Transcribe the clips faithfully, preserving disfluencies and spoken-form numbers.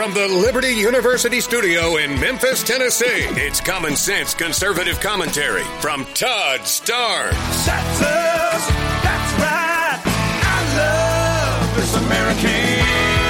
From the Liberty University studio in Memphis, Tennessee, it's Common Sense Conservative Commentary from Todd Starnes. That's us. That's right. I love this American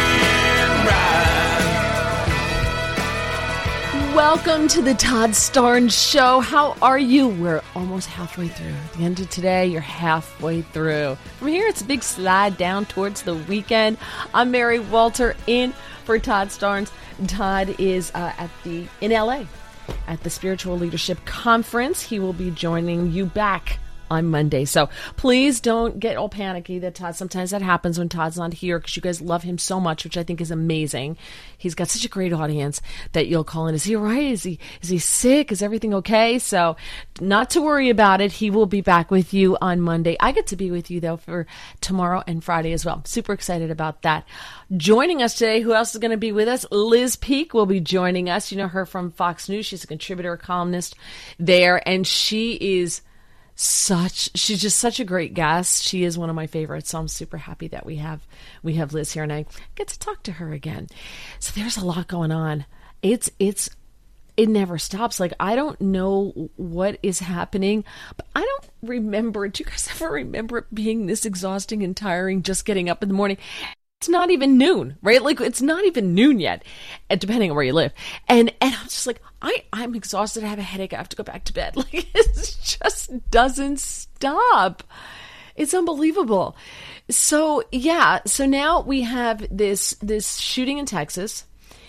ride. Welcome to the Todd Starnes Show. How are you? We're almost halfway through. At the end of today, you're halfway through. From here, it's a big slide down towards the weekend. I'm Mary Walter in for Todd Starnes. Todd is uh, at the in L A at the Spiritual Leadership Conference. He will be joining you back on Monday. So please don't get all panicky that Todd, sometimes that happens when Todd's not here because you guys love him so much, which I think is amazing. He's got such a great audience that you'll call in. Is he all right? Is he, is he sick? Is everything okay? So not to worry about it. He will be back with you on Monday. I get to be with you though for tomorrow and Friday as well. Super excited about that. Joining us today, who else is going to be with us? Liz Peek will be joining us. You know her from Fox News. She's a contributor, a columnist there, and she is Such, she's just such a great guest. She is one of my favorites, so I'm super happy that we have we have Liz here, and I get to talk to her again. So there's a lot going on. It's it's it never stops. Like I don't know what is happening, but I don't remember. Do you guys ever remember it being this exhausting and tiring? Just getting up in the morning. It's not even noon, right? Like it's not even noon yet, depending on where you live. And and I'm just like, I, I'm exhausted. I have a headache. I have to go back to bed. Like it just doesn't stop. It's unbelievable. So yeah, so now we have this this shooting in Texas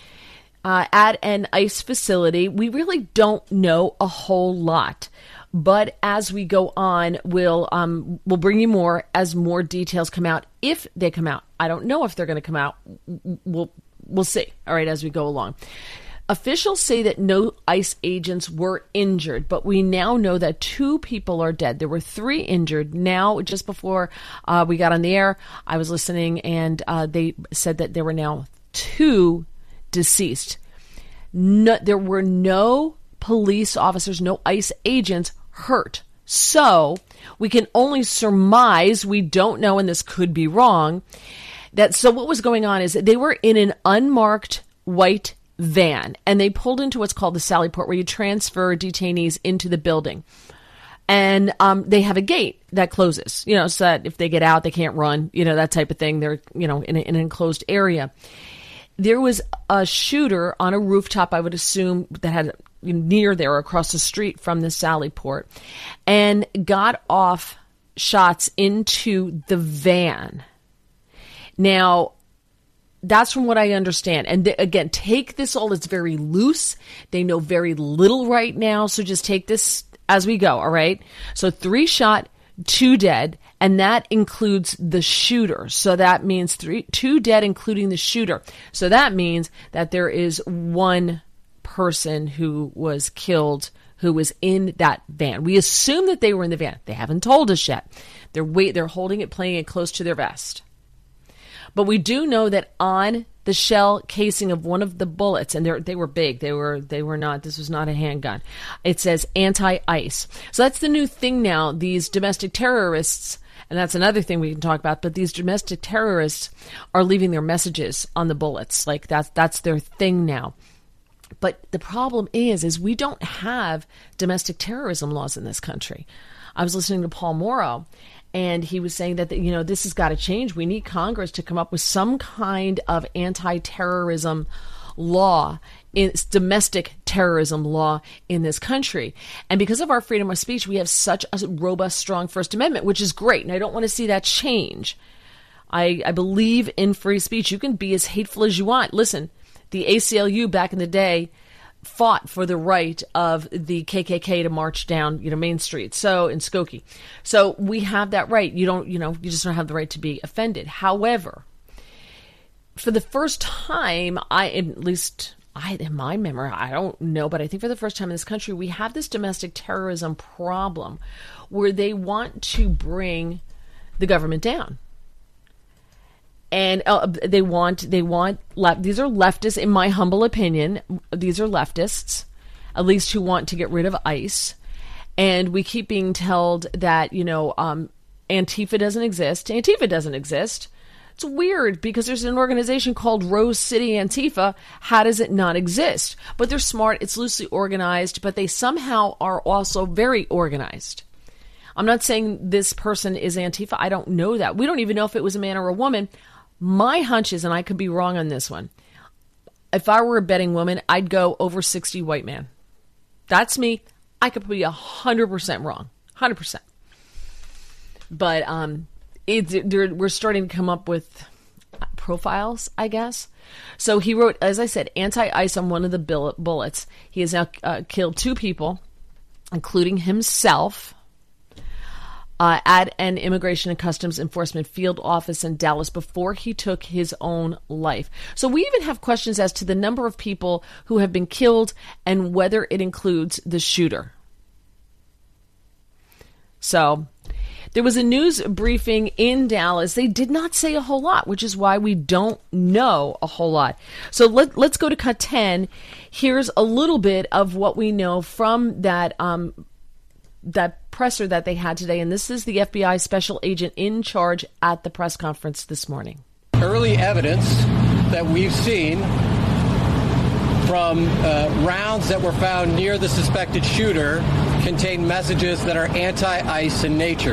uh, at an ICE facility. We really don't know a whole lot. But as we go on, we'll um, we'll bring you more as more details come out, if they come out. I don't know if they're going to come out. We'll we'll see. All right, as we go along. Officials say that no ICE agents were injured, but we now know that two people are dead. There were three injured. Now, just before uh, we got on the air, I was listening, and uh, they said that there were now two deceased. No, there were no police officers, no ICE agents hurt. So we can only surmise, we don't know, and this could be wrong, that so what was going on is that they were in an unmarked white van, and they pulled into what's called the Sally Port, where you transfer detainees into the building. And um, they have a gate that closes, you know, so that if they get out, they can't run, you know, that type of thing. They're, you know, in, a, in an enclosed area. There was a shooter on a rooftop, I would assume, that had near there across the street from the Sally Port, and got off shots into the van. Now, that's from what I understand. And th- again, take this all, it's very loose. They know very little right now, so just take this as we go, all right? So three shot, two dead, and that includes the shooter. So that means three, two dead, including the shooter. So that means that there is one person who was killed who was in that van. We assume that they were in the van. They haven't told us yet. They're wait, they're holding it, playing it close to their vest. But we do know that on the shell casing of one of the bullets, and they were big, they were they were not, this was not a handgun, it says anti-ICE. So that's the new thing now. These domestic terrorists, and that's another thing we can talk about, but these domestic terrorists are leaving their messages on the bullets. Like that's that's their thing now. But the problem is, is we don't have domestic terrorism laws in this country. I was listening to Paul Morrow, and he was saying that, you know, this has got to change. We need Congress to come up with some kind of anti-terrorism law, it's domestic terrorism law in this country. And because of our freedom of speech, we have such a robust, strong First Amendment, which is great. And I don't want to see that change. I, I believe in free speech. You can be as hateful as you want. Listen, the A C L U back in the day fought for the right of the K K K to march down, you know, Main Street. So in Skokie. So we have that right. You don't, you know, you just don't have the right to be offended. However, for the first time, I, at least I, in my memory, I don't know, but I think for the first time in this country, we have this domestic terrorism problem where they want to bring the government down. And uh, they want, they want, left, these are leftists, in my humble opinion, these are leftists, at least who want to get rid of ICE. And we keep being told that, you know, um, Antifa doesn't exist. Antifa doesn't exist. It's weird because there's an organization called Rose City Antifa. How does it not exist? But they're smart. It's loosely organized, but they somehow are also very organized. I'm not saying this person is Antifa. I don't know that. We don't even know if it was a man or a woman. My hunch is, and I could be wrong on this one, if I were a betting woman, I'd go over sixty white man. That's me. I could be one hundred percent wrong. one hundred percent. But um, it, we're starting to come up with profiles, I guess. So he wrote, as I said, anti-ICE on one of the bullets. He has now uh, killed two people, including himself, Uh, at an Immigration and Customs Enforcement field office in Dallas before he took his own life. So we even have questions as to the number of people who have been killed and whether it includes the shooter. So there was a news briefing in Dallas. They did not say a whole lot, which is why we don't know a whole lot. So let, let's go to cut ten. Here's a little bit of what we know from that um, that presser that they had today, and this is the F B I special agent in charge at the press conference this morning. Early evidence that we've seen from uh, rounds that were found near the suspected shooter contain messages that are anti-ICE in nature.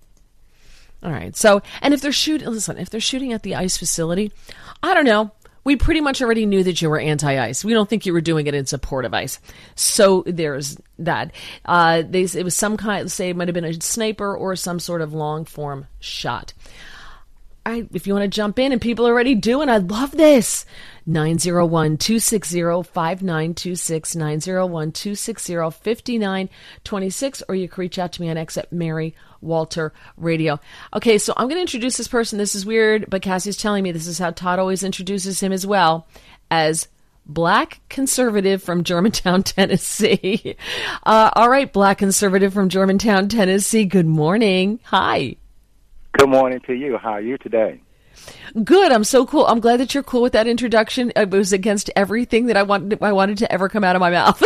All right, so, and if they're shooting, listen, if they're shooting at the ICE facility, I don't know. We pretty much already knew that you were anti-ICE. We don't think you were doing it in support of ICE. So there's that. Uh, they, it was some kind, say it might have been a sniper or some sort of long-form shot. All right, if you want to jump in, and people are already doing, I love this. nine oh one, two six zero, five nine two six, nine oh one, two six zero, five nine two six, or you can reach out to me on X at Mary Walter Radio. Okay, so I'm going to introduce this person. This is weird, but Cassie's telling me this is how Todd always introduces him as well, as Black conservative from Germantown, Tennessee. Uh, all right, Black conservative from Germantown, Tennessee. Good morning. Hi. Good morning to you. How are you today? Good. I'm so cool. I'm glad that you're cool with that introduction. It was against everything that I wanted, I wanted to ever come out of my mouth.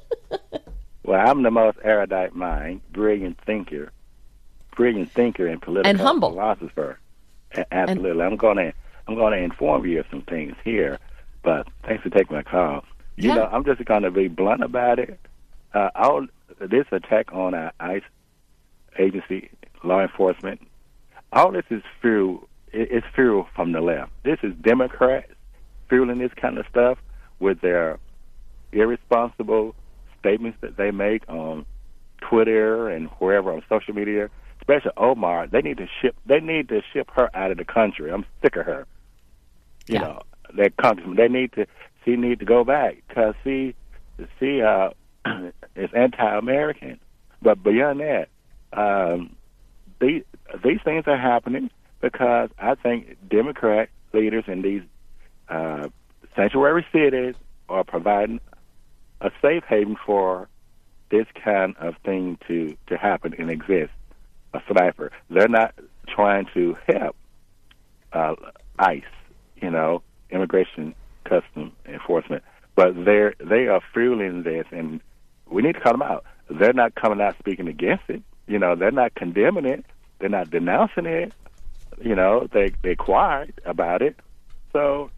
Well, I'm the most erudite mind, brilliant thinker, brilliant thinker and political and humble philosopher. A- absolutely. And I'm going to I'm going to inform you of some things here, but thanks for taking my call. You yeah. know, I'm just going to be blunt about it. Uh, all this attack on our ICE agency, law enforcement, all this is fuel. It's fuel from the left. This is Democrats fueling this kind of stuff with their irresponsible statements that they make on Twitter and wherever on social media. Especially Omar, they need to ship. They need to ship her out of the country. I'm sick of her. You yeah. know, that congressman. They need to. She need to go back because she, she uh, is anti-American. But beyond that, um, these these things are happening because I think Democrat leaders in these uh, sanctuary cities are providing a safe haven for this kind of thing to, to happen and exist. A sniper. They're not trying to help uh, ICE, you know, Immigration Customs Enforcement, but they're they are fueling this, and we need to call them out. They're not coming out speaking against it. You know, they're not condemning it. They're not denouncing it. You know, they they're quiet about it. So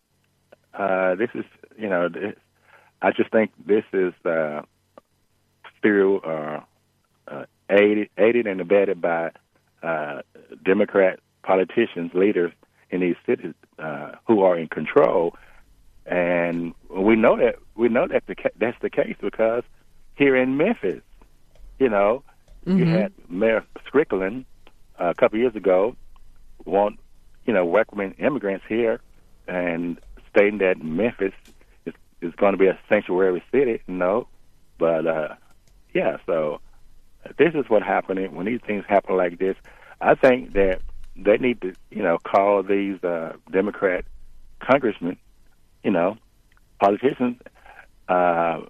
uh, this is, you know, this, I just think this is uh, fuel. Uh, uh, Aided, aided and abetted by uh, Democrat politicians, leaders in these cities uh, who are in control, and we know that we know that the, that's the case because here in Memphis, you know, mm-hmm. you had Mayor Strickland uh, a couple years ago want you know welcoming immigrants here and stating that Memphis is, is going to be a sanctuary city. No, but uh, yeah, so. This is what happening when these things happen like this. I think that they need to, you know, call these uh, Democrat congressmen, you know, politicians, uh,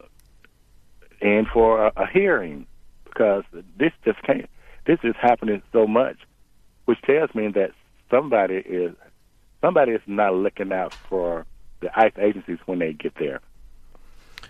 in for a, a hearing because this just can't. This is happening so much, which tells me that somebody is somebody is not looking out for the ICE agencies when they get there.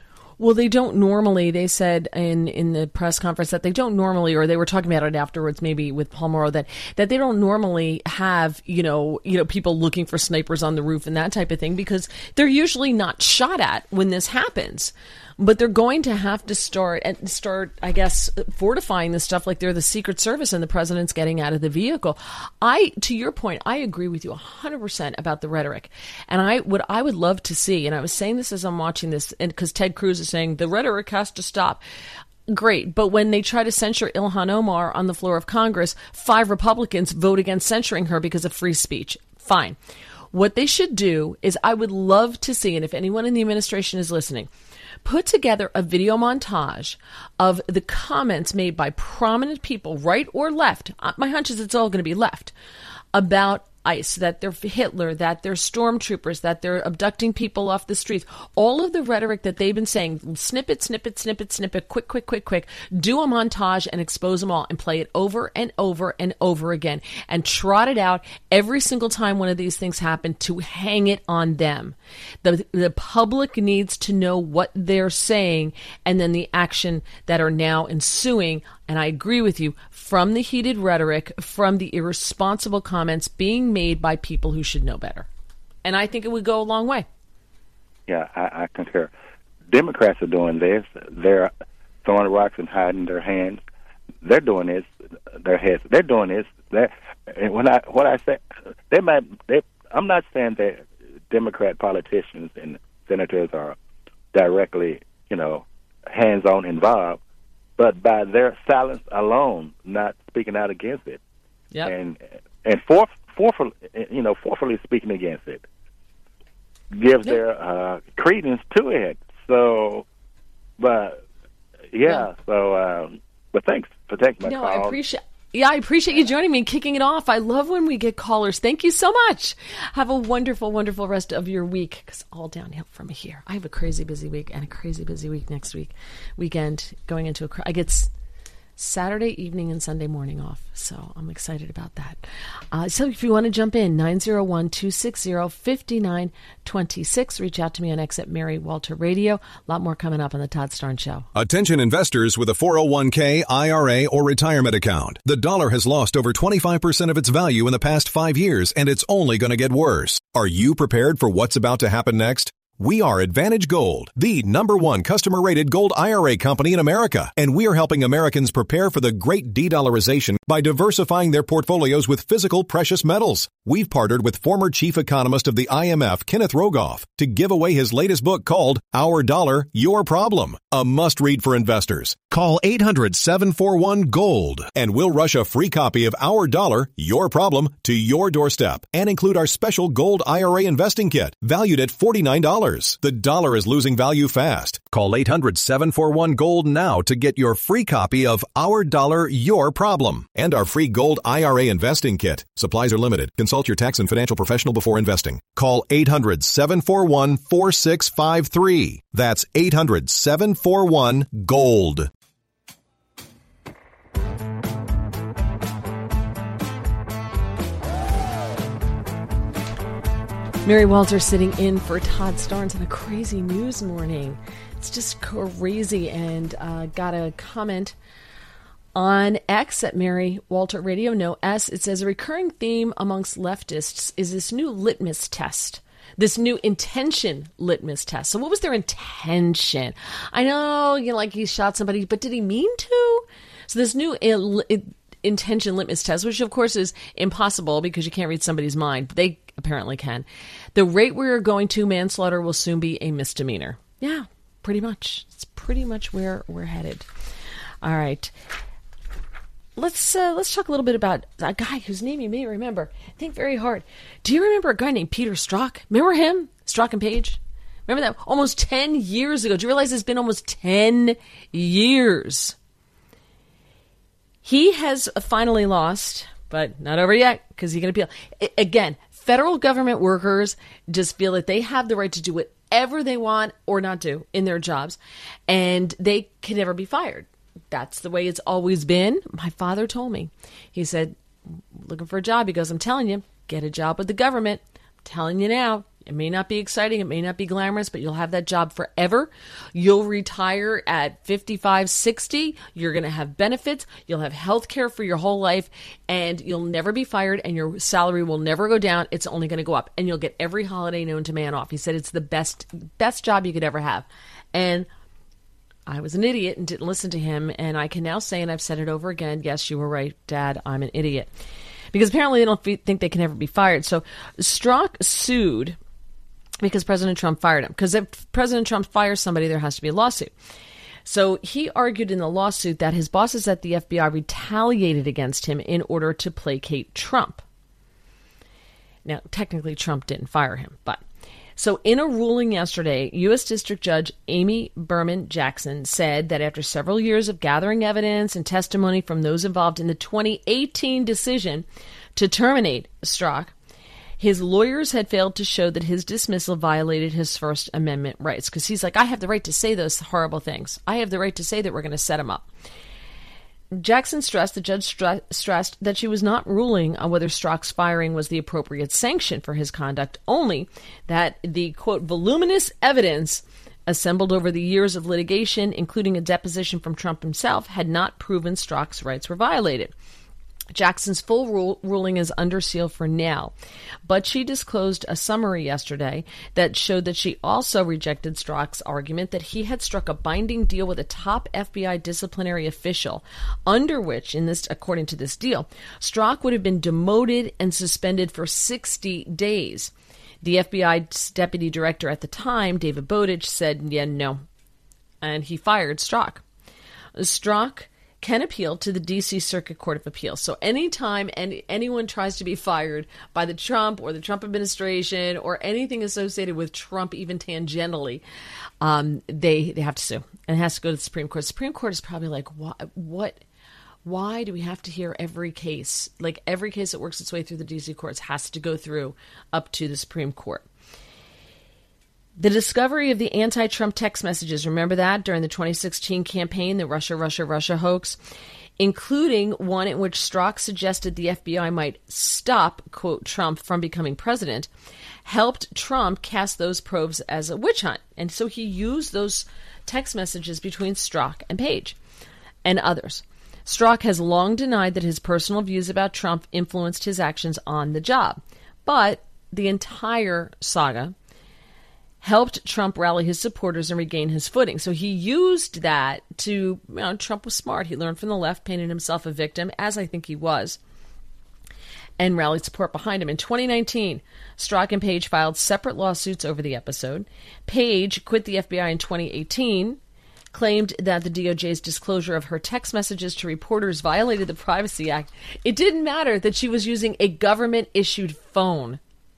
Well, they don't normally, they said in, in the press conference that they don't normally, or they were talking about it afterwards, maybe with Paul Morrow, that, that they don't normally have, you know, you know, people looking for snipers on the roof and that type of thing, because they're usually not shot at when this happens. But they're going to have to start and start, I guess, fortifying this stuff like they're the Secret Service and the president's getting out of the vehicle. I, to your point, I agree with you one hundred percent about the rhetoric. And I what I would love to see, and I was saying this as I'm watching this, and because Ted Cruz is saying the rhetoric has to stop. Great, but when they try to censure Ilhan Omar on the floor of Congress, five Republicans vote against censoring her because of free speech. Fine. What they should do is, I would love to see, and if anyone in the administration is listening, put together a video montage of the comments made by prominent people, right or left. My hunch is it's all going to be left, about ICE, that they're Hitler, that they're stormtroopers, that they're abducting people off the streets. All of the rhetoric that they've been saying, snippet, snippet, snippet, snippet, quick, quick, quick, quick, do a montage and expose them all and play it over and over and over again and trot it out every single time one of these things happen to hang it on them. The, the public needs to know what they're saying and then the action that are now ensuing. And I agree with you, from the heated rhetoric, from the irresponsible comments being made by people who should know better. And I think it would go a long way. Yeah, I, I concur. Democrats are doing this. They're throwing rocks and hiding their hands. They're doing this. Their heads. They're doing this. They're, and when I what I say, they might. They, I'm not saying that Democrat politicians and senators are directly, you know, hands-on involved, but by their silence alone, not speaking out against it, yep. and and forth, forthfully, you know, forthfully speaking against it, gives yep. their uh, credence to it. So, but yeah, yeah. so um, but thanks for taking my no, call. I appreciate. Yeah, I appreciate you joining me and kicking it off. I love when we get callers. Thank you so much. Have a wonderful, wonderful rest of your week, because all downhill from here. I have a crazy busy week and a crazy busy week next week, weekend, going into a, I get Saturday evening and Sunday morning off, so I'm excited about that. Uh, so if you want to jump in, nine oh one, two six zero, five nine two six. Reach out to me on X at Mary Walter Radio. A lot more coming up on the Todd Starnes Show. Attention investors with a four oh one k, I R A, or retirement account. The dollar has lost over twenty-five percent of its value in the past five years, and it's only going to get worse. Are you prepared for what's about to happen next? We are Advantage Gold, the number one customer-rated gold I R A company in America, and we are helping Americans prepare for the great de-dollarization by diversifying their portfolios with physical precious metals. We've partnered with former chief economist of the I M F, Kenneth Rogoff, to give away his latest book called Our Dollar, Your Problem, a must-read for investors. Call eight hundred, seven four one, GOLD, and we'll rush a free copy of Our Dollar, Your Problem to your doorstep and include our special gold I R A investing kit, valued at forty-nine dollars. The dollar is losing value fast. Call eight hundred, seven four one, GOLD now to get your free copy of Our Dollar, Your Problem and our free gold I R A investing kit. Supplies are limited. Consult your tax and financial professional before investing. Call eight hundred, seven four one, four six five three. That's eight hundred, seven four one, GOLD. Mary Walter sitting in for Todd Starnes on a crazy news morning. It's just crazy. And uh, got a comment on X at Mary Walter Radio, no S. It says a recurring theme amongst leftists is this new litmus test, this new intention litmus test. So what was their intention? I know, you know, like he shot somebody, but did he mean to? So this new il- it, intention litmus test, which of course is impossible because you can't read somebody's mind, but they apparently can. The rate we're going to, manslaughter will soon be a misdemeanor. Yeah, pretty much. It's pretty much where we're headed. All right. Let's uh, let's talk a little bit about a guy whose name you may remember. Think very hard. Do you remember a guy named Peter Strzok? Remember him? Strzok and Page? Remember that? Almost ten years ago. Do you realize it's been almost ten years? He has finally lost, but not over yet, because he's going to appeal. I- again, federal government workers just feel that they have the right to do whatever they want or not do in their jobs, and they can never be fired. That's the way it's always been. My father told me. He said, looking for a job. He goes, I'm telling you, get a job with the government. I'm telling you now, It may not be exciting, it may not be glamorous, but you'll have that job forever. You'll retire at fifty-five, sixty. You're going to have benefits. You'll have health care for your whole life, and you'll never be fired, and your salary will never go down. It's only going to go up, and you'll get every holiday known to man off. He said it's the best, best job you could ever have. And I was an idiot and didn't listen to him, and I can now say, and I've said it over again, yes, you were right, Dad, I'm an idiot. Because apparently they don't think they can ever be fired. So Strzok sued because President Trump fired him. Because if President Trump fires somebody, there has to be a lawsuit. So he argued in the lawsuit that his bosses at the F B I retaliated against him in order to placate Trump. Now, technically, Trump didn't fire him, but... So in a ruling yesterday, U S District Judge Amy Berman Jackson said that after several years of gathering evidence and testimony from those involved in the twenty eighteen decision to terminate Strzok, his lawyers had failed to show that his dismissal violated his First Amendment rights. Because he's like, I have the right to say those horrible things. I have the right to say that we're going to set him up. Jackson stressed, the judge stre- stressed that she was not ruling on whether Strzok's firing was the appropriate sanction for his conduct, only that the, quote, voluminous evidence assembled over the years of litigation, including a deposition from Trump himself, had not proven Strzok's rights were violated. Jackson's full rule, ruling is under seal for now, but she disclosed a summary yesterday that showed that she also rejected Strzok's argument that he had struck a binding deal with a top F B I disciplinary official, under which, in this, according to this deal, Strzok would have been demoted and suspended for sixty days. The F B I's deputy director at the time, David Bowditch, said, yeah, no, and he fired Strzok. Strzok can appeal to the D C Circuit Court of Appeals. So anytime any, anyone tries to be fired by the Trump or the Trump administration or anything associated with Trump, even tangentially, um, they, they have to sue. And it has to go to the Supreme Court. The Supreme Court is probably like, what, what, why do we have to hear every case? Like every case that works its way through the D C courts has to go through up to the Supreme Court. The discovery of the anti-Trump text messages, remember that, during the twenty sixteen campaign, the Russia, Russia, Russia hoax, including one in which Strzok suggested the F B I might stop, quote, Trump from becoming president, helped Trump cast those probes as a witch hunt. And so he used those text messages between Strzok and Page and others. Strzok has long denied that his personal views about Trump influenced his actions on the job. But the entire saga helped Trump rally his supporters and regain his footing. So he used that to, you know, Trump was smart. He learned from the left, painted himself a victim, as I think he was, and rallied support behind him. In twenty nineteen, Strzok and Page filed separate lawsuits over the episode. Page quit the F B I in twenty eighteen, claimed that the D O J's disclosure of her text messages to reporters violated the Privacy Act. It didn't matter that she was using a government-issued phone.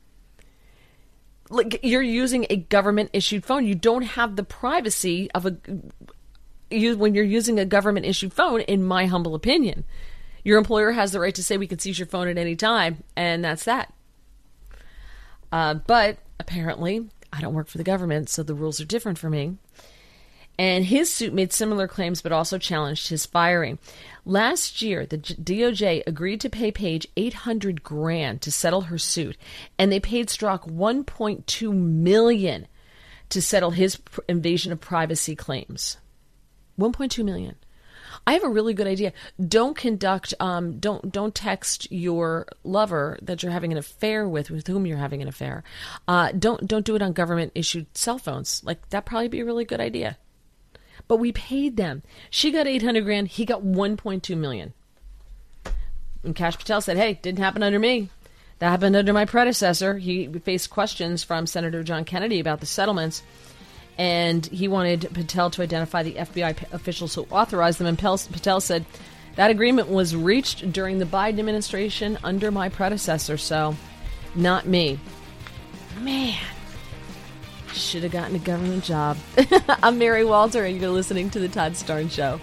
Like, you're using a government-issued phone. You don't have the privacy of a you when you're using a government-issued phone, in my humble opinion. Your employer has the right to say we can seize your phone at any time, and that's that. Uh, but apparently, I don't work for the government, so the rules are different for me. And his suit made similar claims, but also challenged his firing. Last year, the D O J agreed to pay Page eight hundred grand to settle her suit, and they paid Strzok one point two million dollars to settle his invasion of privacy claims. one point two million dollars. I have a really good idea. Don't conduct, um, don't don't text your lover that you're having an affair with, with whom you're having an affair. Uh, don't don't do it on government issued cell phones. Like, that'd probably be a really good idea. But we paid them. She got eight hundred grand. He got one point two million. And Kash Patel said, hey, didn't happen under me. That happened under my predecessor. He faced questions from Senator John Kennedy about the settlements. And he wanted Patel to identify the F B I officials who authorized them. And Patel said, that agreement was reached during the Biden administration under my predecessor. So, not me. Man. Should have gotten a government job. I'm Mary Walter, and you're listening to The Todd Starnes Show.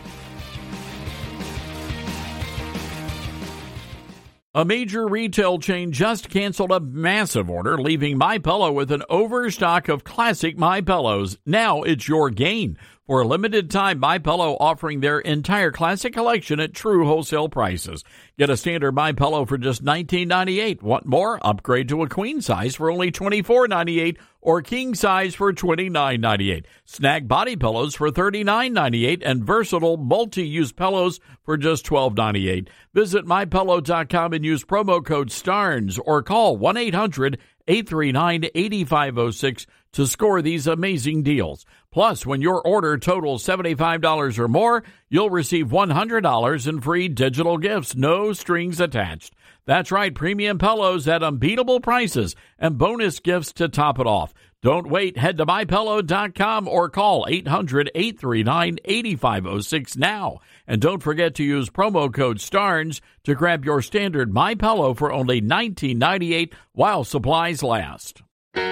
A major retail chain just canceled a massive order, leaving MyPillow with an overstock of classic MyPillows. Now it's your gain. For a limited time, MyPillow offering their entire classic collection at true wholesale prices. Get a standard MyPillow for just nineteen ninety-eight. Want more? Upgrade to a queen size for only twenty-four ninety-eight or king size for twenty-nine ninety-eight. Snag body pillows for thirty-nine ninety-eight and versatile multi-use pillows for just twelve ninety-eight. Visit my pillow dot com and use promo code STARNS or call one eight hundred eight three nine eight five zero six to score these amazing deals. Plus, when your order totals seventy-five dollars or more, you'll receive one hundred dollars in free digital gifts, no strings attached. That's right, premium pillows at unbeatable prices and bonus gifts to top it off. Don't wait. Head to my pillow dot com or call eight hundred eight three nine eight five zero six now. And don't forget to use promo code STARNS to grab your standard MyPillow for only nineteen ninety-eight while supplies last.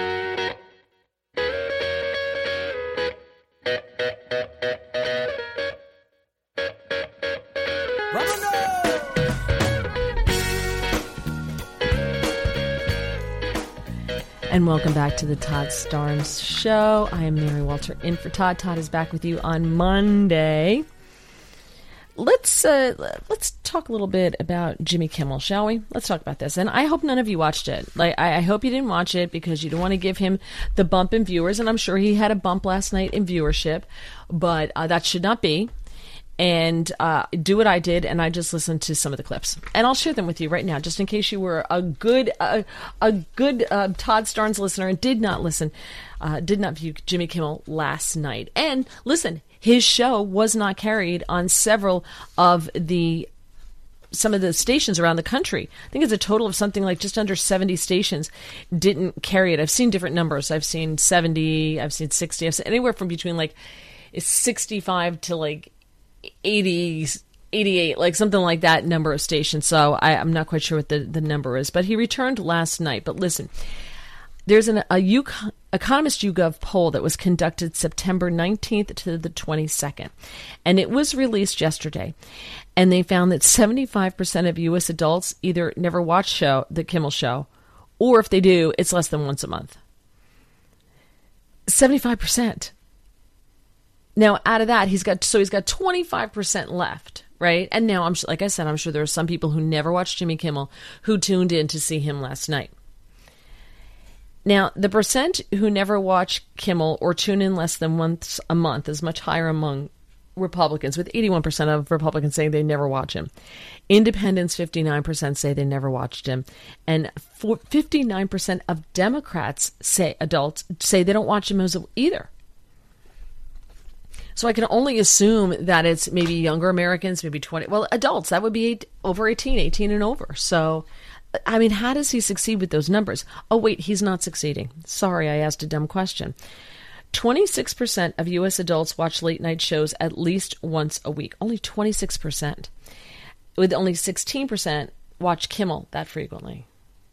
And welcome back to the Todd Starnes Show. I am Mary Walter in for Todd. Todd is back with you on Monday. Let's uh, let's talk a little bit about Jimmy Kimmel, shall we? Let's talk about this. And I hope none of you watched it. Like I, I hope you didn't watch it because you don't want to give him the bump in viewers. And I'm sure he had a bump last night in viewership, but uh, that should not be. And uh, do what I did, and I just listened to some of the clips, and I'll share them with you right now, just in case you were a good, uh, a good uh, Todd Starnes listener and did not listen, uh, did not view Jimmy Kimmel last night. And listen, his show was not carried on several of the some of the stations around the country. I think it's a total of something like just under seventy stations didn't carry it. I've seen different numbers. I've seen seventy. I've seen sixty. I've seen anywhere from between like sixty-five to like eighty, eighty-eight, like something like that number of stations. So I, I'm not quite sure what the, the number is, but he returned last night. But listen, there's an a U, Economist YouGov poll that was conducted September nineteenth to the twenty-second, and it was released yesterday. And they found that seventy-five percent of U S adults either never watch show the Kimmel Show, or if they do, it's less than once a month. seventy-five percent. Now, out of that, he's got so he's got twenty-five percent left, right? And now, I'm like I said, I'm sure there are some people who never watched Jimmy Kimmel who tuned in to see him last night. Now, the percent who never watch Kimmel or tune in less than once a month is much higher among Republicans, with eighty-one percent of Republicans saying they never watch him. Independents, fifty-nine percent say they never watched him. And fifty-nine percent of Democrats, say adults, say they don't watch him either. So I can only assume that it's maybe younger Americans, maybe twenty, well, adults, that would be eight, over eighteen, eighteen and over. So, I mean, how does he succeed with those numbers? Oh, wait, he's not succeeding. Sorry, I asked a dumb question. twenty-six percent of U S adults watch late night shows at least once a week. Only twenty-six percent. With only sixteen percent watch Kimmel that frequently.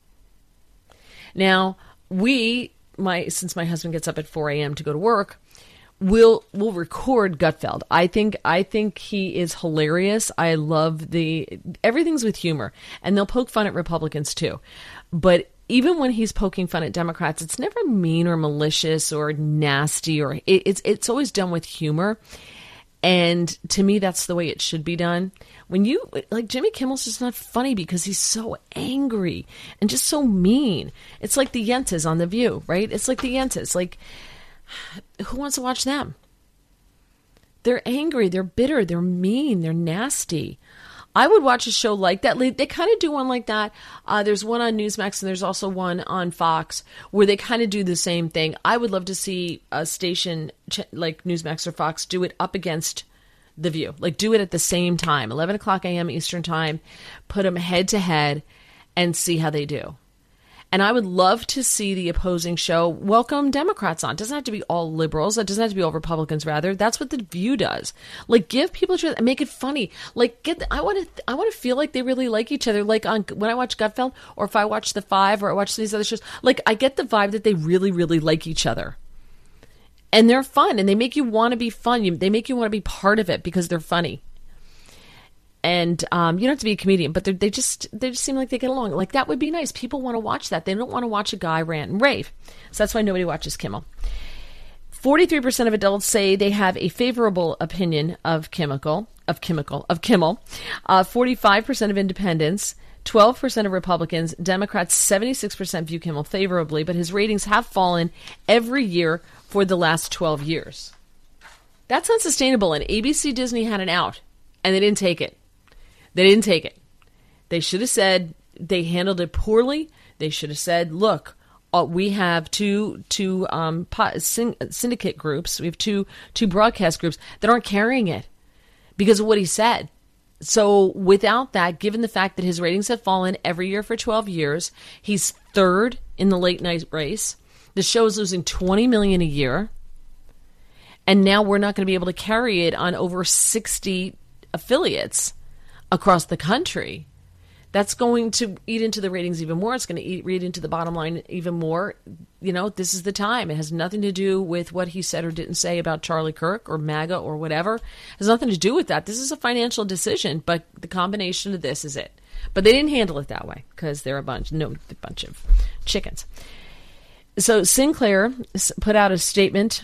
Now, we, my since my husband gets up at four a.m. to go to work, We'll we'll record Gutfeld. I think I think he is hilarious. I love the everything's with humor, and they'll poke fun at Republicans too. But even when he's poking fun at Democrats, it's never mean or malicious or nasty, or it, it's it's always done with humor. And to me, that's the way it should be done. When you like Jimmy Kimmel's just not funny because he's so angry and just so mean. It's like the Yentas on The View, right? It's like the Yentas, like. Who wants to watch them? They're angry, they're bitter, they're mean, they're nasty. I would watch a show like that. They kind of do one like that. Uh, there's one on Newsmax, and there's also one on Fox where they kind of do the same thing. I would love to see a station like Newsmax or Fox do it up against The View. Like, do it at the same time, eleven o'clock a.m. Eastern time, put them head to head and see how they do. And I would love to see the opposing show welcome Democrats on. It doesn't have to be all liberals. It doesn't have to be all Republicans, rather. That's what The View does. Like, give people a chance and make it funny. Like, get. The, I want to. I want to feel like they really like each other. Like on when I watch Gutfeld, or if I watch The Five, or I watch these other shows. Like, I get the vibe that they really, really like each other, and they're fun, and they make you want to be fun. You, they make you want to be part of it because they're funny. And um, you don't have to be a comedian, but they just they just seem like they get along. Like, that would be nice. People want to watch that. They don't want to watch a guy rant and rave. So that's why nobody watches Kimmel. forty-three percent of adults say they have a favorable opinion of chemical, of chemical, of Kimmel. Uh, forty-five percent of independents, twelve percent of Republicans, Democrats, seventy-six percent view Kimmel favorably, but his ratings have fallen every year for the last twelve years. That's unsustainable, and A B C Disney had an out, and they didn't take it. They didn't take it. They should have said they handled it poorly. They should have said, look, uh, we have two two um, po- syndicate groups. We have two two broadcast groups that aren't carrying it because of what he said. So without that, given the fact that his ratings have fallen every year for twelve years, he's third in the late night race. The show is losing twenty million dollars a year. And now we're not going to be able to carry it on over sixty affiliates across the country. That's going to eat into the ratings even more. It's going to eat, read into the bottom line even more. You know, this is the time. It has nothing to do with what he said or didn't say about Charlie Kirk or MAGA or whatever. It has nothing to do with that. This is a financial decision, but the combination of this is it. But they didn't handle it that way because they're a bunch, no, a bunch of chickens. So Sinclair put out a statement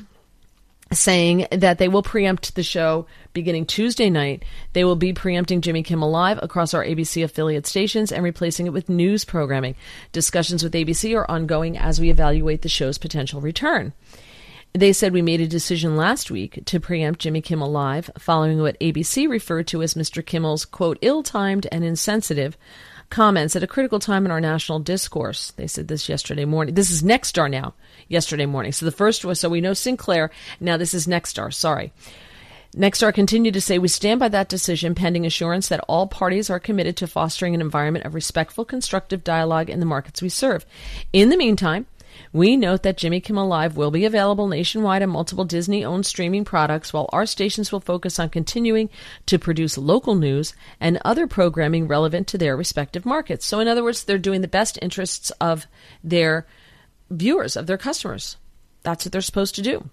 saying that they will preempt the show beginning Tuesday night. They will be preempting Jimmy Kimmel Live across our A B C affiliate stations and replacing it with news programming. Discussions with A B C are ongoing as we evaluate the show's potential return. They said we made a decision last week to preempt Jimmy Kimmel Live following what A B C referred to as Mister Kimmel's, quote, ill-timed and insensitive comments at a critical time in our national discourse. They said this yesterday morning. This is Nexstar now, yesterday morning. So the first was, so we know Sinclair. Now this is Nexstar. Sorry. Nexstar continued to say, we stand by that decision pending assurance that all parties are committed to fostering an environment of respectful, constructive dialogue in the markets we serve. In the meantime, we note that Jimmy Kimmel Live will be available nationwide on multiple Disney-owned streaming products, while our stations will focus on continuing to produce local news and other programming relevant to their respective markets. So in other words, they're doing the best interests of their viewers, of their customers. That's what they're supposed to do.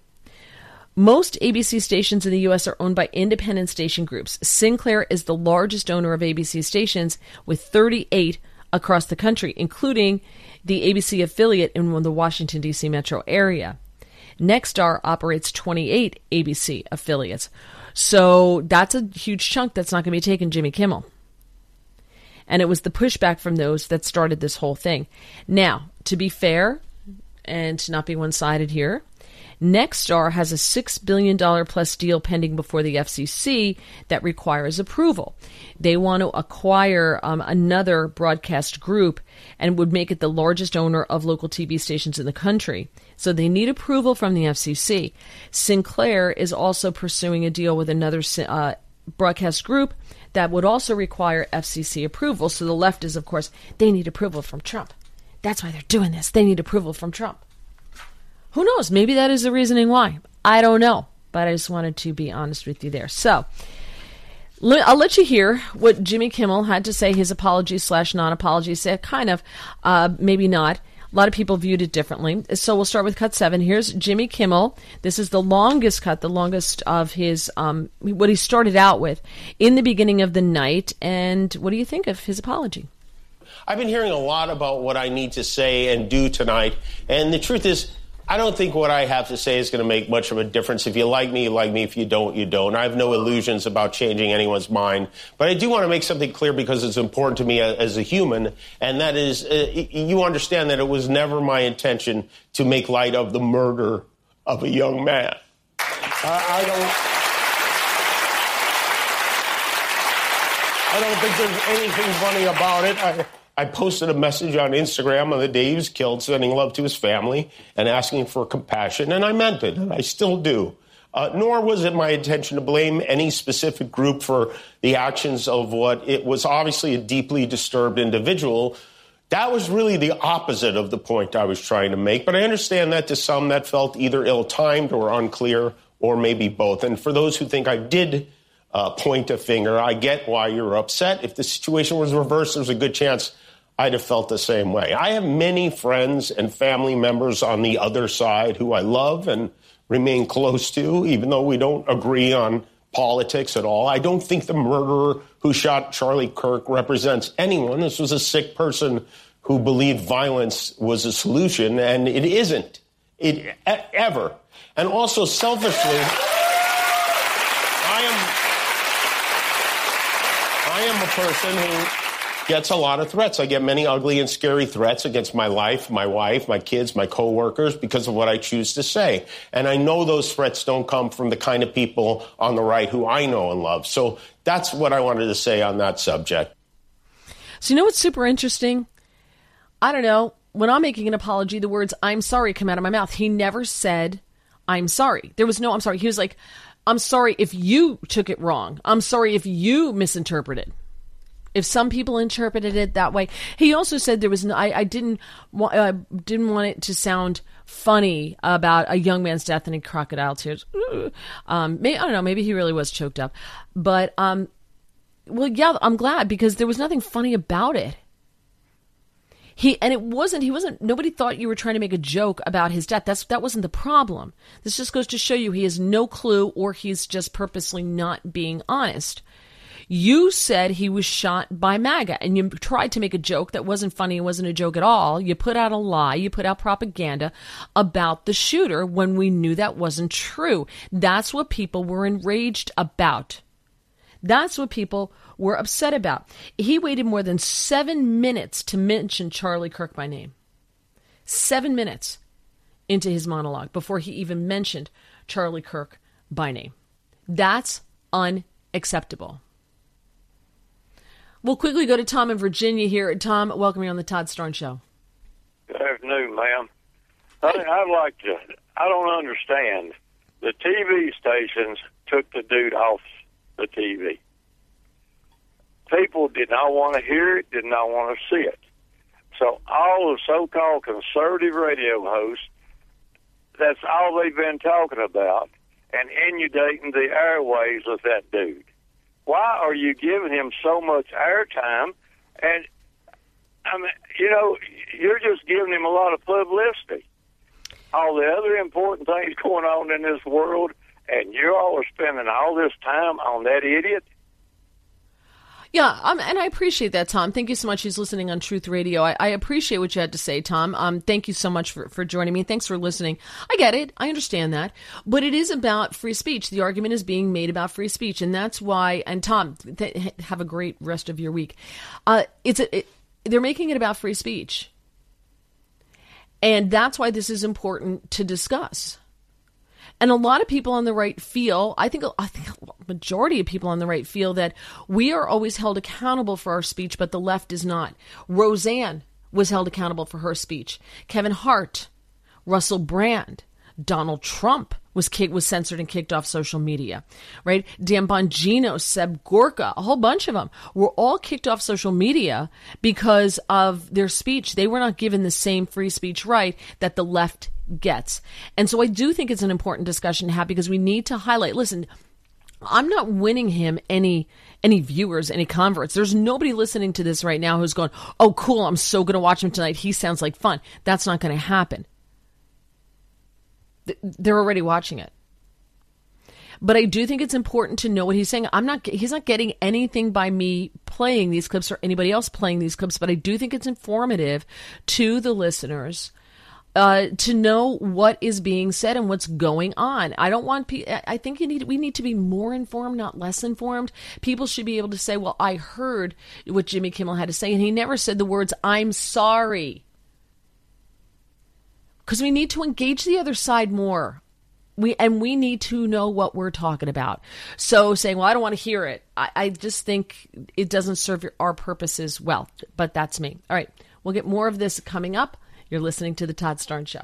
Most A B C stations in the U S are owned by independent station groups. Sinclair is the largest owner of A B C stations with thirty-eight across the country, including the A B C affiliate in the Washington, D C metro area. Nexstar operates twenty-eight A B C affiliates. So that's a huge chunk that's not going to be taking Jimmy Kimmel. And it was the pushback from those that started this whole thing. Now, to be fair and to not be one-sided here, Nexstar has a six billion dollars plus deal pending before the F C C that requires approval. They want to acquire um, another broadcast group and would make it the largest owner of local T V stations in the country. So they need approval from the F C C. Sinclair is also pursuing a deal with another uh, broadcast group that would also require F C C approval. So the left is, of course, they need approval from Trump. That's why they're doing this. They need approval from Trump. Who knows? Maybe that is the reasoning why. I don't know. But I just wanted to be honest with you there. So I'll let you hear what Jimmy Kimmel had to say, his apology slash non-apology. Say kind of, uh, maybe not. A lot of people viewed it differently. So we'll start with cut seven. Here's Jimmy Kimmel. This is the longest cut, the longest of his, um, what he started out with in the beginning of the night. And what do you think of his apology? I've been hearing a lot about what I need to say and do tonight. And the truth is, I don't think what I have to say is going to make much of a difference. If you like me, you like me. If you don't, you don't. I have no illusions about changing anyone's mind. But I do want to make something clear because it's important to me as a human, and that is uh, you understand that it was never my intention to make light of the murder of a young man. I, I don't... I don't think there's anything funny about it. I, I posted a message on Instagram on the day he was killed, sending love to his family and asking for compassion, and I meant it, and I still do. Uh, nor was it my intention to blame any specific group for the actions of what it was obviously a deeply disturbed individual. That was really the opposite of the point I was trying to make, but I understand that to some that felt either ill-timed or unclear or maybe both. And for those who think I did uh, point a finger, I get why you're upset. If the situation was reversed, there's a good chance I'd have felt the same way. I have many friends and family members on the other side who I love and remain close to, even though we don't agree on politics at all. I don't think the murderer who shot Charlie Kirk represents anyone. This was a sick person who believed violence was a solution, and it isn't. it e- ever. And also, selfishly, I am I am a person who gets a lot of threats. I get many ugly and scary threats against my life, my wife, my kids, my coworkers because of what I choose to say. And I know those threats don't come from the kind of people on the right who I know and love. So that's what I wanted to say on that subject. So you know what's super interesting? I don't know. When I'm making an apology, the words "I'm sorry" come out of my mouth. He never said "I'm sorry." There was no "I'm sorry." He was like, "I'm sorry if you took it wrong. I'm sorry if you misinterpreted. If some people interpreted it that way." He also said there was no, I, I didn't want, uh, didn't want it to sound funny about a young man's death and crocodile tears. Um, may, I don't know. Maybe he really was choked up. But, um, well, yeah, I'm glad because there was nothing funny about it. He, and it wasn't, he wasn't, nobody thought you were trying to make a joke about his death. That's, that wasn't the problem. This just goes to show you he has no clue or he's just purposely not being honest. You said he was shot by MAGA, and you tried to make a joke that wasn't funny. It wasn't a joke at all. You put out a lie. You put out propaganda about the shooter when we knew that wasn't true. That's what people were enraged about. That's what people were upset about. He waited more than seven minutes to mention Charlie Kirk by name. Seven minutes into his monologue before he even mentioned Charlie Kirk by name. That's unacceptable. We'll quickly go to Tom in Virginia here. Tom, welcome you on the Todd Starnes Show. Good afternoon, ma'am. I, I'd like to, I don't understand. The T V stations took the dude off the T V. People did not want to hear it, did not want to see it. So all the so-called conservative radio hosts, that's all they've been talking about and inundating the airwaves with that dude. Why are you giving him so much airtime? And, I mean, you know, you're just giving him a lot of publicity. All the other important things going on in this world, and you all are spending all this time on that idiot? Yeah, um, and I appreciate that, Tom. Thank you so much. He's listening on Truth Radio. I, I appreciate what you had to say, Tom. Um, thank you so much for, for joining me. Thanks for listening. I get it. I understand that. But it is about free speech. The argument is being made about free speech. And that's why, and Tom, th- have a great rest of your week. Uh, it's a, it, they're making it about free speech. And that's why this is important to discuss. And a lot of people on the right feel, I think, I think a majority of people on the right feel that we are always held accountable for our speech, but the left is not. Roseanne was held accountable for her speech. Kevin Hart, Russell Brand, Donald Trump was kicked, was censored and kicked off social media, right? Dan Bongino, Seb Gorka, a whole bunch of them were all kicked off social media because of their speech. They were not given the same free speech right that the left gets. And so I do think it's an important discussion to have because we need to highlight, listen, I'm not winning him any any viewers, any converts. There's nobody listening to this right now who's going, oh, cool, I'm so going to watch him tonight. He sounds like fun. That's not going to happen. They're already watching it. But I do think it's important to know what he's saying. I'm not, he's not getting anything by me playing these clips or anybody else playing these clips, but I do think it's informative to the listeners uh, to know what is being said and what's going on. I don't want people, I think you need, we need to be more informed, not less informed. People should be able to say, well, I heard what Jimmy Kimmel had to say, and he never said the words, I'm sorry. Because we need to engage the other side more. We and we need to know what we're talking about. So saying, well, I don't want to hear it. I, I just think it doesn't serve your, our purposes well. But that's me. All right. We'll get more of this coming up. You're listening to The Todd Starnes Show.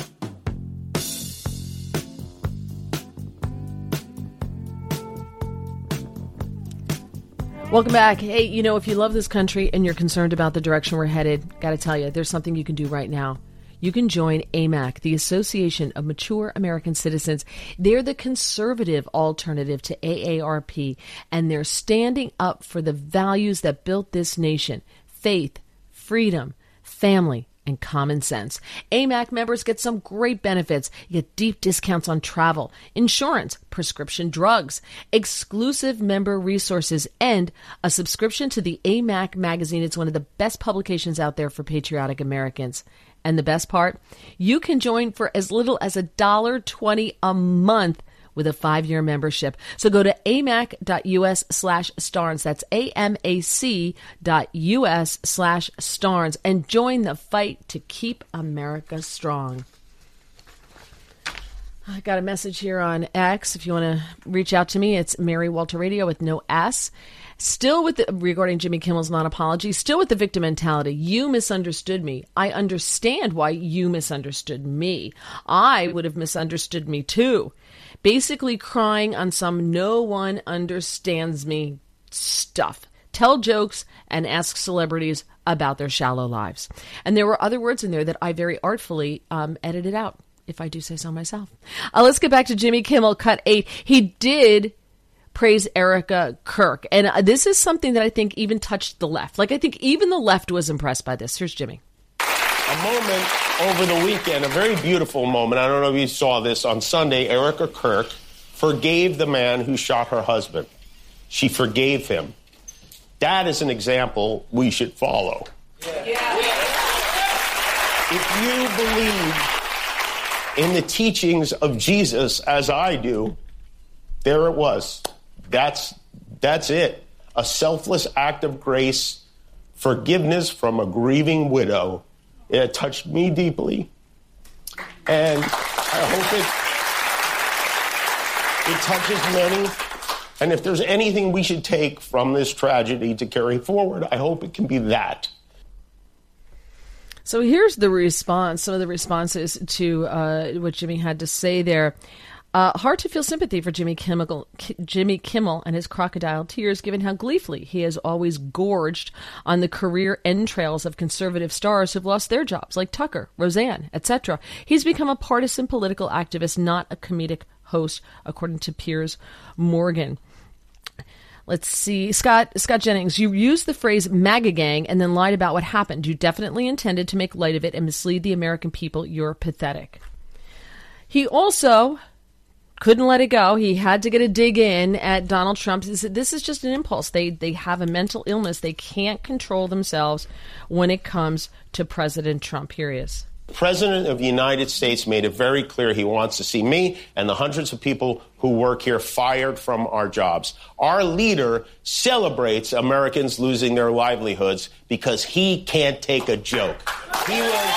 Welcome back. Hey, you know, if you love this country and you're concerned about the direction we're headed, got to tell you, there's something you can do right now. You can join A M A C, the Association of Mature American Citizens. They're the conservative alternative to A A R P, and they're standing up for the values that built this nation: faith, freedom, family, and common sense. A M A C members get some great benefits. You get deep discounts on travel, insurance, prescription drugs, exclusive member resources, and a subscription to the A M A C magazine. It's one of the best publications out there for patriotic Americans. And the best part, you can join for as little as one dollar twenty a month with a five-year membership. So go to amac.us slash Starnes. That's A-M-A-C dot U-S slash Starnes and join the fight to keep America strong. I got a message here on X. If you want to reach out to me, it's Mary Walter Radio with no S. Still with the, regarding Jimmy Kimmel's non-apology, still with the victim mentality. You misunderstood me. I understand why you misunderstood me. I would have misunderstood me too. Basically crying on some no one understands me stuff. Tell jokes and ask celebrities about their shallow lives. And there were other words in there that I very artfully um, edited out, if I do say so myself. Uh, let's get back to Jimmy Kimmel, cut eight. He did praise Erica Kirk. And uh, this is something that I think even touched the left. Like, I think even the left was impressed by this. Here's Jimmy. A moment over the weekend, a very beautiful moment. I don't know if you saw this. On Sunday, Erica Kirk forgave the man who shot her husband. She forgave him. That is an example we should follow. Yeah. Yeah. If you believe in the teachings of Jesus, as I do, there it was. That's, that's it. A selfless act of grace, forgiveness from a grieving widow. It touched me deeply, and I hope it, it touches many. And if there's anything we should take from this tragedy to carry forward, I hope it can be that. So here's the response, some of the responses to uh, what Jimmy had to say there. Uh, hard to feel sympathy for Jimmy Kimmel, Jimmy Kimmel and his crocodile tears, given how gleefully he has always gorged on the career entrails of conservative stars who've lost their jobs, like Tucker, Roseanne, et cetera. He's become a partisan political activist, not a comedic host, according to Piers Morgan. Let's see. Scott Scott Jennings, you used the phrase MAGA gang and then lied about what happened. You definitely intended to make light of it and mislead the American people. You're pathetic. He also couldn't let it go. He had to get a dig in at Donald Trump. This is just an impulse. They they have a mental illness. They can't control themselves when it comes to President Trump. Here he is. The President of the United States made it very clear he wants to see me and the hundreds of people who work here fired from our jobs. Our leader celebrates Americans losing their livelihoods because he can't take a joke. He was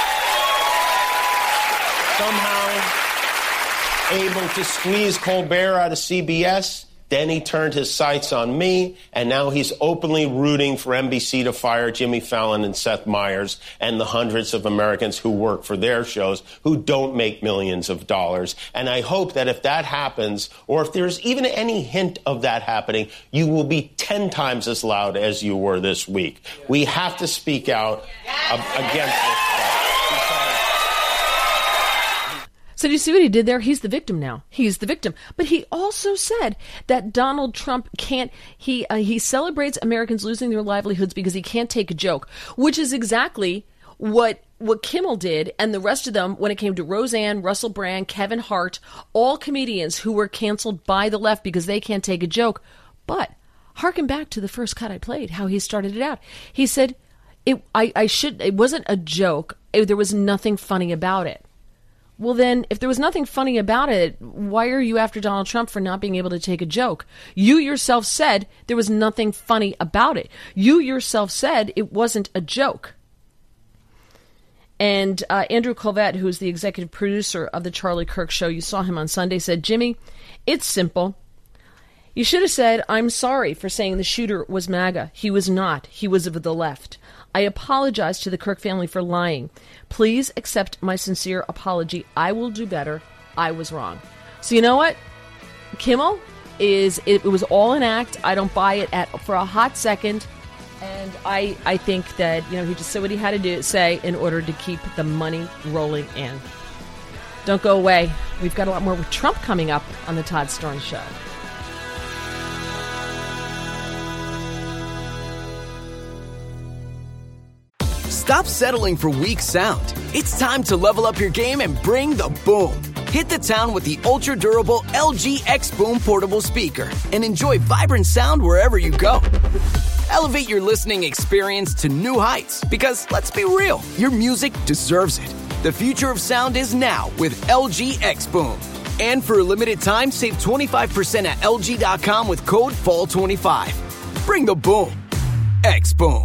somehow able to squeeze Colbert out of C B S. Then he turned his sights on me, and now he's openly rooting for N B C to fire Jimmy Fallon and Seth Meyers and the hundreds of Americans who work for their shows who don't make millions of dollars. And I hope that if that happens, or if there's even any hint of that happening, you will be ten times as loud as you were this week. We have to speak out against this. So do you see what he did there? He's the victim now. He's the victim. But he also said that Donald Trump can't, he uh, he celebrates Americans losing their livelihoods because he can't take a joke, which is exactly what what Kimmel did and the rest of them when it came to Roseanne, Russell Brand, Kevin Hart, all comedians who were canceled by the left because they can't take a joke. But harken back to the first cut I played, how he started it out. He said, it, I, I should, it wasn't a joke. It, there was nothing funny about it. Well, then, if there was nothing funny about it, why are you after Donald Trump for not being able to take a joke? You yourself said there was nothing funny about it. You yourself said it wasn't a joke. And uh, Andrew Colvett, who's the executive producer of the Charlie Kirk Show, you saw him on Sunday, said, Jimmy, it's simple. You should have said, I'm sorry for saying the shooter was MAGA. He was not. He was of the left. I apologize to the Kirk family for lying. Please accept my sincere apology. I will do better. I was wrong. So you know what? Kimmel is, it, it was all an act. I don't buy it at for a hot second. And I, I think that, you know, he just said what he had to do, say in order to keep the money rolling in. Don't go away. We've got a lot more with Trump coming up on the Todd Starnes Show. Stop settling for weak sound. It's time to level up your game and bring the boom. Hit the town with the ultra-durable L G X Boom portable speaker and enjoy vibrant sound wherever you go. Elevate your listening experience to new heights because, let's be real, your music deserves it. The future of sound is now with L G X Boom. And for a limited time, save twenty-five percent at L G dot com with code fall twenty-five. Bring the boom. X Boom.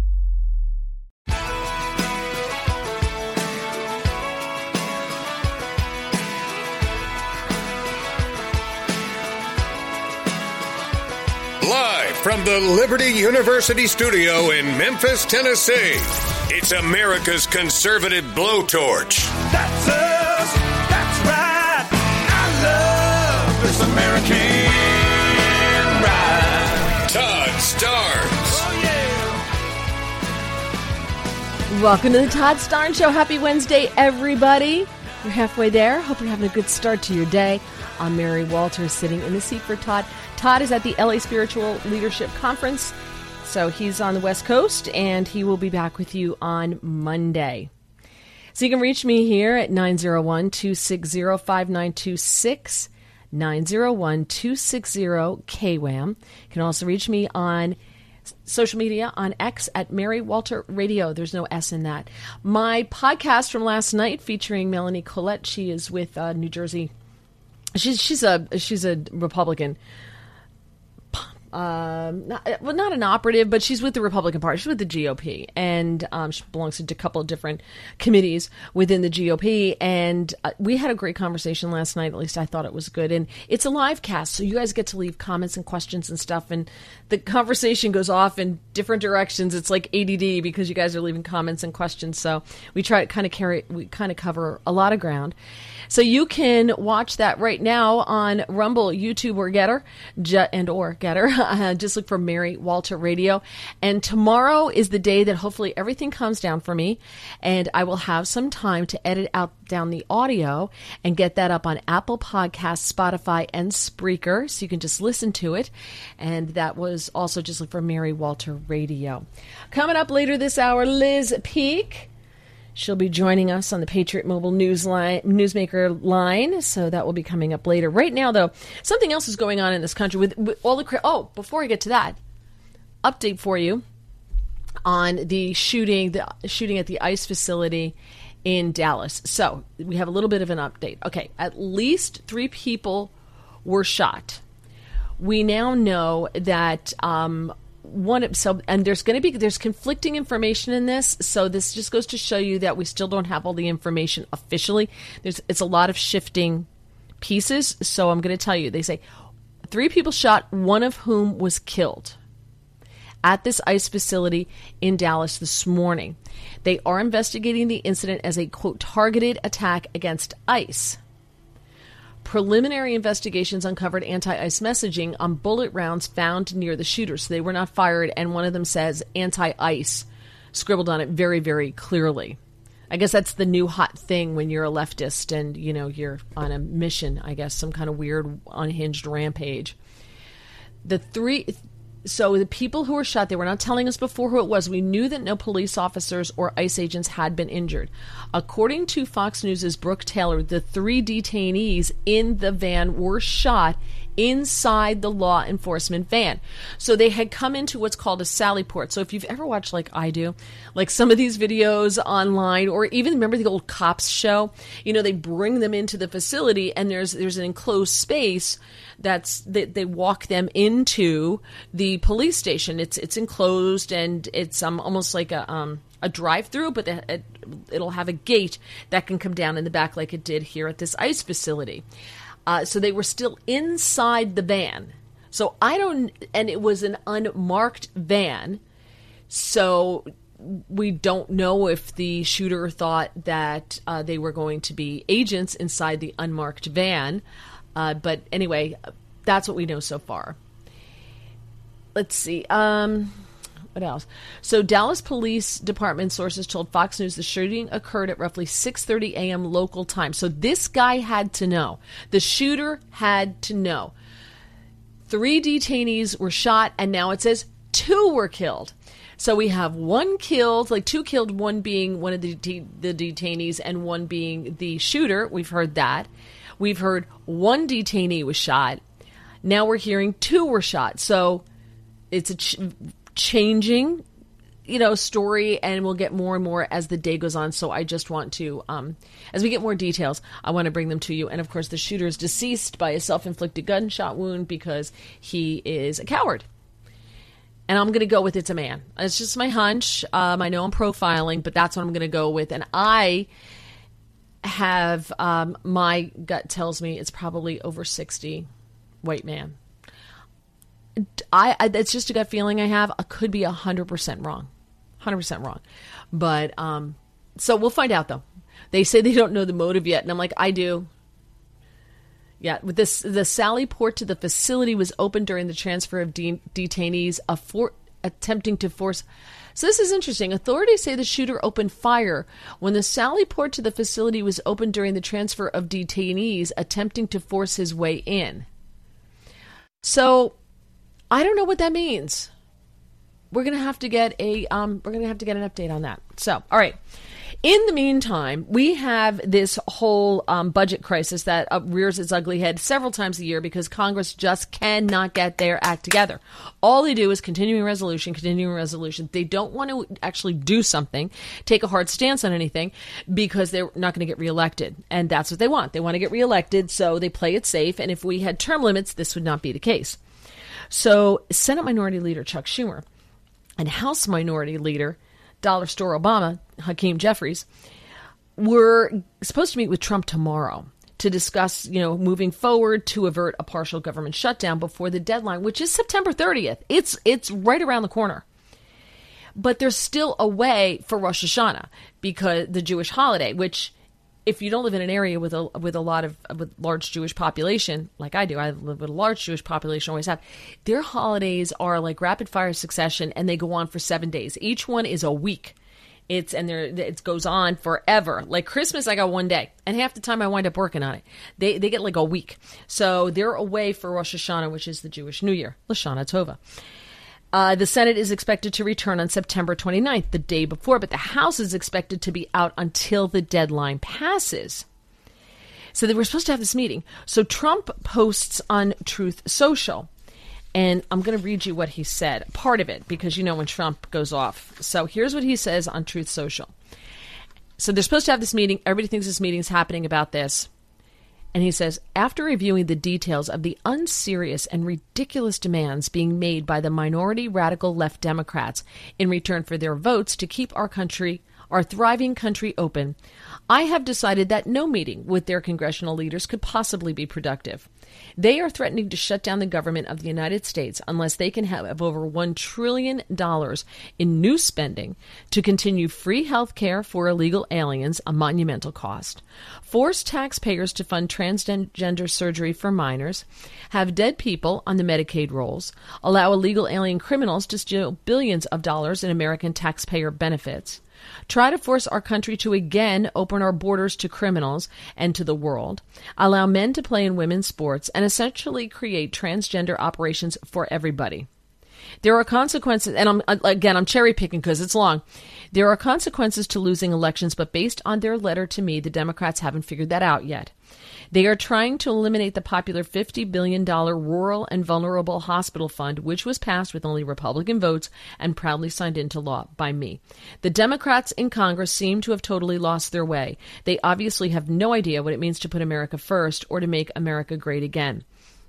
Live from the Liberty University studio in Memphis, Tennessee, it's America's conservative blowtorch. That's us. That's right. I love this American ride. Todd Starnes. Oh, yeah. Welcome to the Todd Starnes Show. Happy Wednesday, everybody. You're halfway there. Hope you're having a good start to your day. I'm Mary Walters, sitting in the seat for Todd. Todd is at the L A Spiritual Leadership Conference, so he's on the West Coast, and he will be back with you on Monday. So you can reach me here at nine oh one, two six zero, five nine two six, nine oh one, two six zero, K W A M. You can also reach me on social media on X at Mary Walter Radio. There's no S in that. My podcast from last night featuring Melanie Collette. She is with uh, New Jersey. She's she's a she's a Republican. Um, not, well, not an operative, but she's with the Republican Party. She's with the G O P, and um, she belongs to a couple of different committees within the G O P. And uh, we had a great conversation last night. At least I thought it was good. And it's a live cast, so you guys get to leave comments and questions and stuff. And the conversation goes off in different directions. It's like A D D because you guys are leaving comments and questions. So we try to kind of carry, we kind of cover a lot of ground. So you can watch that right now on Rumble, YouTube, or Getter, and or Getter. Uh, just look for Mary Walter Radio. And tomorrow is the day that hopefully everything comes down for me, and I will have some time to edit out down the audio and get that up on Apple Podcasts, Spotify, and Spreaker, so you can just listen to it. And that was also just look for Mary Walter Radio. Coming up later this hour, Liz Peek. She'll be joining us on the Patriot Mobile News line, Newsmaker line, so that will be coming up later. Right now, though, something else is going on in this country with, with all the... Oh, before I get to that, update for you on the shooting, the shooting at the ICE facility in Dallas. So we have a little bit of an update. Okay, at least three people were shot. We now know that... Um, One so and there's going to be there's conflicting information in this, so this just goes to show you that we still don't have all the information officially. There's it's a lot of shifting pieces, so I'm going to tell you. They say three people shot, one of whom was killed at this ICE facility in Dallas this morning. They are investigating the incident as a quote targeted attack against ICE. Preliminary investigations uncovered anti-ICE messaging on bullet rounds found near the shooters. So they were not fired, and one of them says anti-ICE scribbled on it very, very clearly. I guess that's the new hot thing when you're a leftist and, you know, you're on a mission, I guess, some kind of weird unhinged rampage. The three... So the people who were shot, they were not telling us before who it was. We knew that no police officers or ICE agents had been injured. According to Fox News' Brooke Taylor, the three detainees in the van were shot inside the law enforcement van. So they had come into what's called a sally port. So if you've ever watched, like I do, like some of these videos online, or even remember the old Cops show, you know, they bring them into the facility and there's there's an enclosed space that's they, they walk them into the police station. It's it's enclosed and it's um almost like a um a drive-through, but the, it, it'll have a gate that can come down in the back like it did here at this ICE facility. Uh, so they were still inside the van. So I don't, and it was an unmarked van. So we don't know if the shooter thought that uh, they were going to be agents inside the unmarked van. Uh, but anyway, that's what we know so far. Let's see. Um, what else? So Dallas Police Department sources told Fox News the shooting occurred at roughly six thirty a.m. local time. So this guy had to know. The shooter had to know. Three detainees were shot, and now it says two were killed. So we have one killed, like two killed, one being one of the, det- the detainees and one being the shooter. We've heard that. We've heard one detainee was shot. Now we're hearing two were shot. So it's a ch- changing, you know, story, and we'll get more and more as the day goes on. So I just want to, um, as we get more details, I want to bring them to you. And of course, the shooter is deceased by a self-inflicted gunshot wound because he is a coward. And I'm going to go with it's a man. It's just my hunch. Um, I know I'm profiling, but that's what I'm going to go with. And I have, um, my gut tells me it's probably over sixty, white man. I, I it's just a gut feeling I have. I could be one hundred percent wrong. one hundred percent wrong. But, um, so we'll find out, though. They say they don't know the motive yet. And I'm like, I do. Yeah, with this, the Sally port to the facility was open during the transfer of de- detainees, a for- attempting to force. So this is interesting. Authorities say the shooter opened fire when the Sally port to the facility was open during the transfer of detainees, attempting to force his way in. So I don't know what that means. We're gonna have to get a um, we're gonna have to get an update on that. So, all right. In the meantime, we have this whole um, budget crisis that uh, rears its ugly head several times a year because Congress just cannot get their act together. All they do is continuing resolution, continuing resolution. They don't want to actually do something, take a hard stance on anything, because they're not going to get reelected. And that's what they want. They want to get reelected, so they play it safe. And if we had term limits, this would not be the case. So Senate Minority Leader Chuck Schumer and House Minority Leader Dollar Store Obama, Hakeem Jeffries, were supposed to meet with Trump tomorrow to discuss, you know, moving forward to avert a partial government shutdown before the deadline, which is September thirtieth. It's it's right around the corner. But there's still a way for Rosh Hashanah, because the Jewish holiday, which, if you don't live in an area with a with a lot of with large Jewish population, like I do, I live with a large Jewish population, always have, their holidays are like rapid fire succession, and they go on for seven days. Each one is a week. It's and there it goes on forever. Like Christmas, I got one day, and half the time I wind up working on it. They they get like a week. So they're away for Rosh Hashanah, which is the Jewish New Year, Lashana Tova. Uh, the Senate is expected to return on September twenty-ninth, the day before, but the House is expected to be out until the deadline passes. So they were supposed to have this meeting. So Trump posts on Truth Social, and I'm going to read you what he said, part of it, because you know when Trump goes off. So here's what he says on Truth Social. So they're supposed to have this meeting. Everybody thinks this meeting is happening about this. And he says, after reviewing the details of the unserious and ridiculous demands being made by the minority radical left Democrats in return for their votes to keep our country, our thriving country open, I have decided that no meeting with their congressional leaders could possibly be productive. They are threatening to shut down the government of the United States unless they can have over one trillion dollars in new spending to continue free health care for illegal aliens, a monumental cost, force taxpayers to fund transgender surgery for minors, have dead people on the Medicaid rolls, allow illegal alien criminals to steal billions of dollars in American taxpayer benefits, try to force our country to again open our borders to criminals and to the world, allow men to play in women's sports, and essentially create transgender operations for everybody. There are consequences, and I'm, again, I'm cherry picking because it's long. There are consequences to losing elections, but based on their letter to me, the Democrats haven't figured that out yet. They are trying to eliminate the popular fifty billion dollars Rural and Vulnerable Hospital Fund, which was passed with only Republican votes and proudly signed into law by me. The Democrats in Congress seem to have totally lost their way. They obviously have no idea what it means to put America first or to make America great again.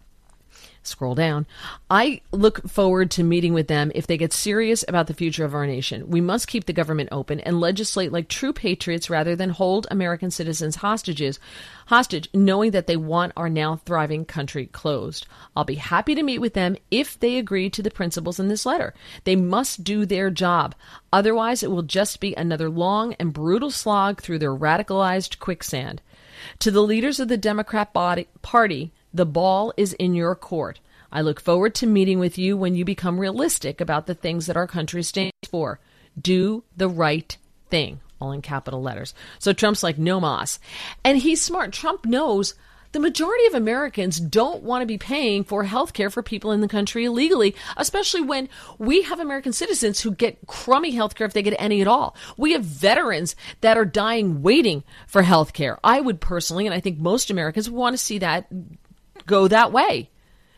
Scroll down. I look forward to meeting with them if they get serious about the future of our nation. We must keep the government open and legislate like true patriots rather than hold American citizens hostages, hostage, knowing that they want our now thriving country closed. I'll be happy to meet with them if they agree to the principles in this letter. They must do their job. Otherwise, it will just be another long and brutal slog through their radicalized quicksand. To the leaders of the Democrat body, Party, the ball is in your court. I look forward to meeting with you when you become realistic about the things that our country stands for. Do the right thing, all in capital letters. So Trump's like, no mas. And he's smart. Trump knows the majority of Americans don't want to be paying for health care for people in the country illegally, especially when we have American citizens who get crummy health care if they get any at all. We have veterans that are dying waiting for health care. I would personally, and I think most Americans, want to see that go that way.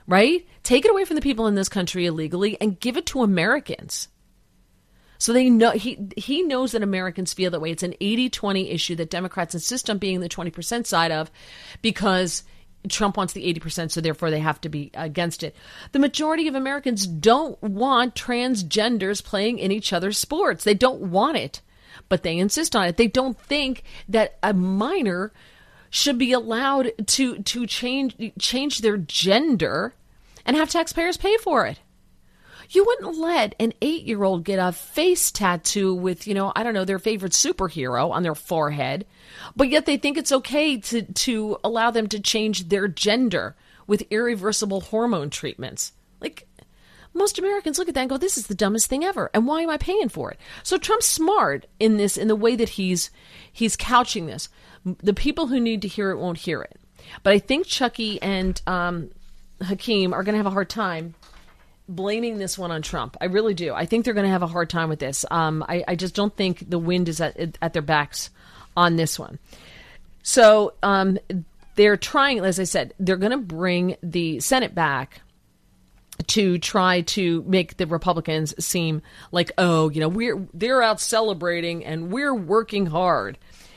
right? Take it away from the people in this country illegally and give it to Americans. So they know he he knows that Americans feel that way. It's an eighty twenty issue that Democrats insist on being the twenty percent side of because Trump wants the eighty percent, so therefore they have to be against it. The majority of Americans don't want transgenders playing in each other's sports. They don't want it, but they insist on it. They don't think that a minor should be allowed to to change change their gender and have taxpayers pay for it. You wouldn't let an eight-year-old get a face tattoo with, you know, I don't know, their favorite superhero on their forehead, but yet they think it's okay to, to allow them to change their gender with irreversible hormone treatments. Like, most Americans look at that and go, this is the dumbest thing ever, and why am I paying for it? So Trump's smart in this, in the way that he's he's couching this. The people who need to hear it won't hear it. But I think Chucky and um, Hakeem are going to have a hard time blaming this one on Trump. I really do. I think they're going to have a hard time with this. Um, I, I just don't think the wind is at, at their backs on this one. So um, they're trying, as I said, they're going to bring the Senate back to try to make the Republicans seem like, oh, you know, we're they're out celebrating and we're working hard.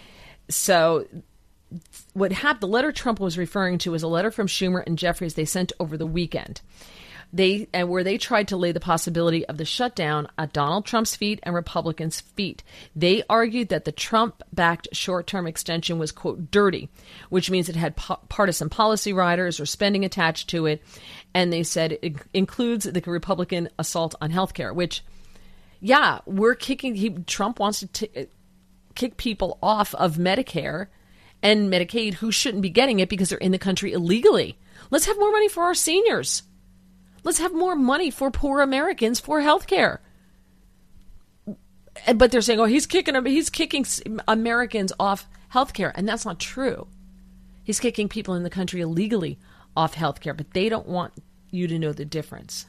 So what happened, the letter Trump was referring to is a letter from Schumer and Jeffries they sent over the weekend. They and where they tried to lay the possibility of the shutdown at Donald Trump's feet and Republicans' feet. They argued that the Trump-backed short-term extension was, quote, dirty, which means it had po- partisan policy riders or spending attached to it. And they said it includes the Republican assault on health care, which, yeah, we're kicking. He, Trump wants to t- kick people off of Medicare and Medicaid who shouldn't be getting it because they're in the country illegally. Let's have more money for our seniors. Let's have more money for poor Americans for health care. But they're saying, oh, he's kicking he's kicking Americans off health care. And that's not true. He's kicking people in the country illegally off health care. But they don't want you to know the difference.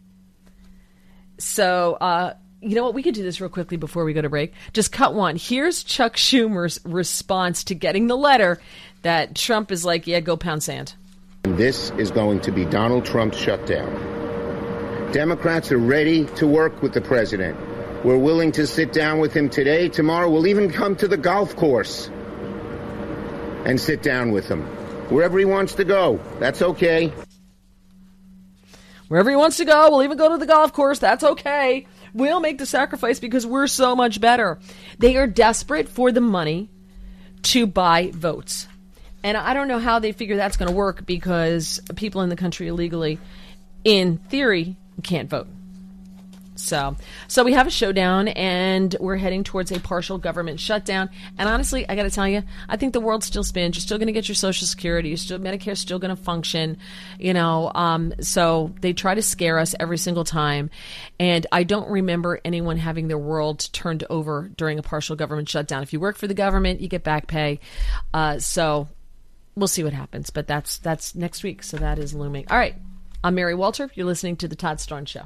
So, uh, you know what? We could do this real quickly before we go to break. Just cut one. Here's Chuck Schumer's response to getting the letter that Trump is like, yeah, go pound sand. This is going to be Donald Trump's shutdown. Democrats are ready to work with the president. We're willing to sit down with him today. Tomorrow, we'll even come to the golf course and sit down with him. Wherever he wants to go, that's okay. Wherever he wants to go, we'll even go to the golf course. That's okay. We'll make the sacrifice because we're so much better. They are desperate for the money to buy votes. And I don't know how they figure that's going to work because people in the country illegally, in theory, can't vote. So, so we have a showdown, and we're heading towards a partial government shutdown. And honestly, I got to tell you, I think the world still spins. You're still going to get your Social Security. You're still, Medicare's still going to function. You know, um, so they try to scare us every single time. And I don't remember anyone having their world turned over during a partial government shutdown. If you work for the government, you get back pay. Uh, so. We'll see what happens, but that's that's next week, so that is looming. All right, I'm Mary Walter. You're listening to The Todd Starnes Show.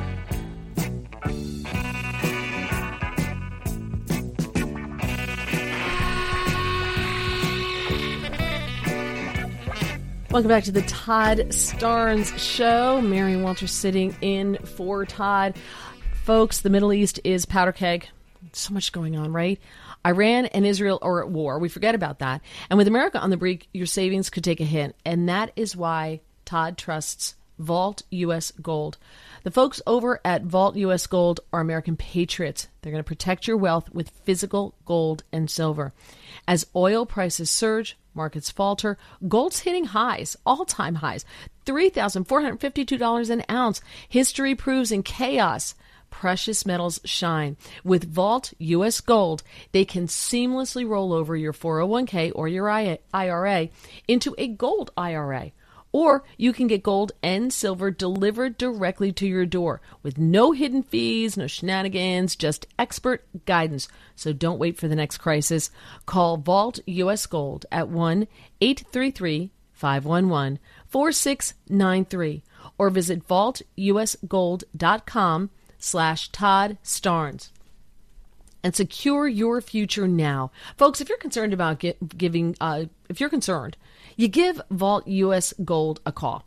Welcome back to The Todd Starnes Show. Mary Walter sitting in for Todd. Folks, the Middle East is powder keg. So much going on, right? Iran and Israel are at war. We forget about that. And with America on the brink, your savings could take a hit. And that is why Todd trusts Vault U S Gold. The folks over at Vault U S Gold are American patriots. They're going to protect your wealth with physical gold and silver. As oil prices surge, markets falter, gold's hitting highs, all-time highs, three thousand four hundred fifty-two dollars an ounce. History proves in chaos, precious metals shine. With Vault U S Gold, they can seamlessly roll over your four oh one k or your I R A into a gold I R A. Or you can get gold and silver delivered directly to your door with no hidden fees, no shenanigans, just expert guidance. So don't wait for the next crisis. Call Vault U S Gold at one eight three three, five one one, four six nine three or visit vault u s gold dot com slash Todd Starnes and secure your future now. Folks, if you're concerned about get, giving, uh, if you're concerned, you give Vault U S Gold a call.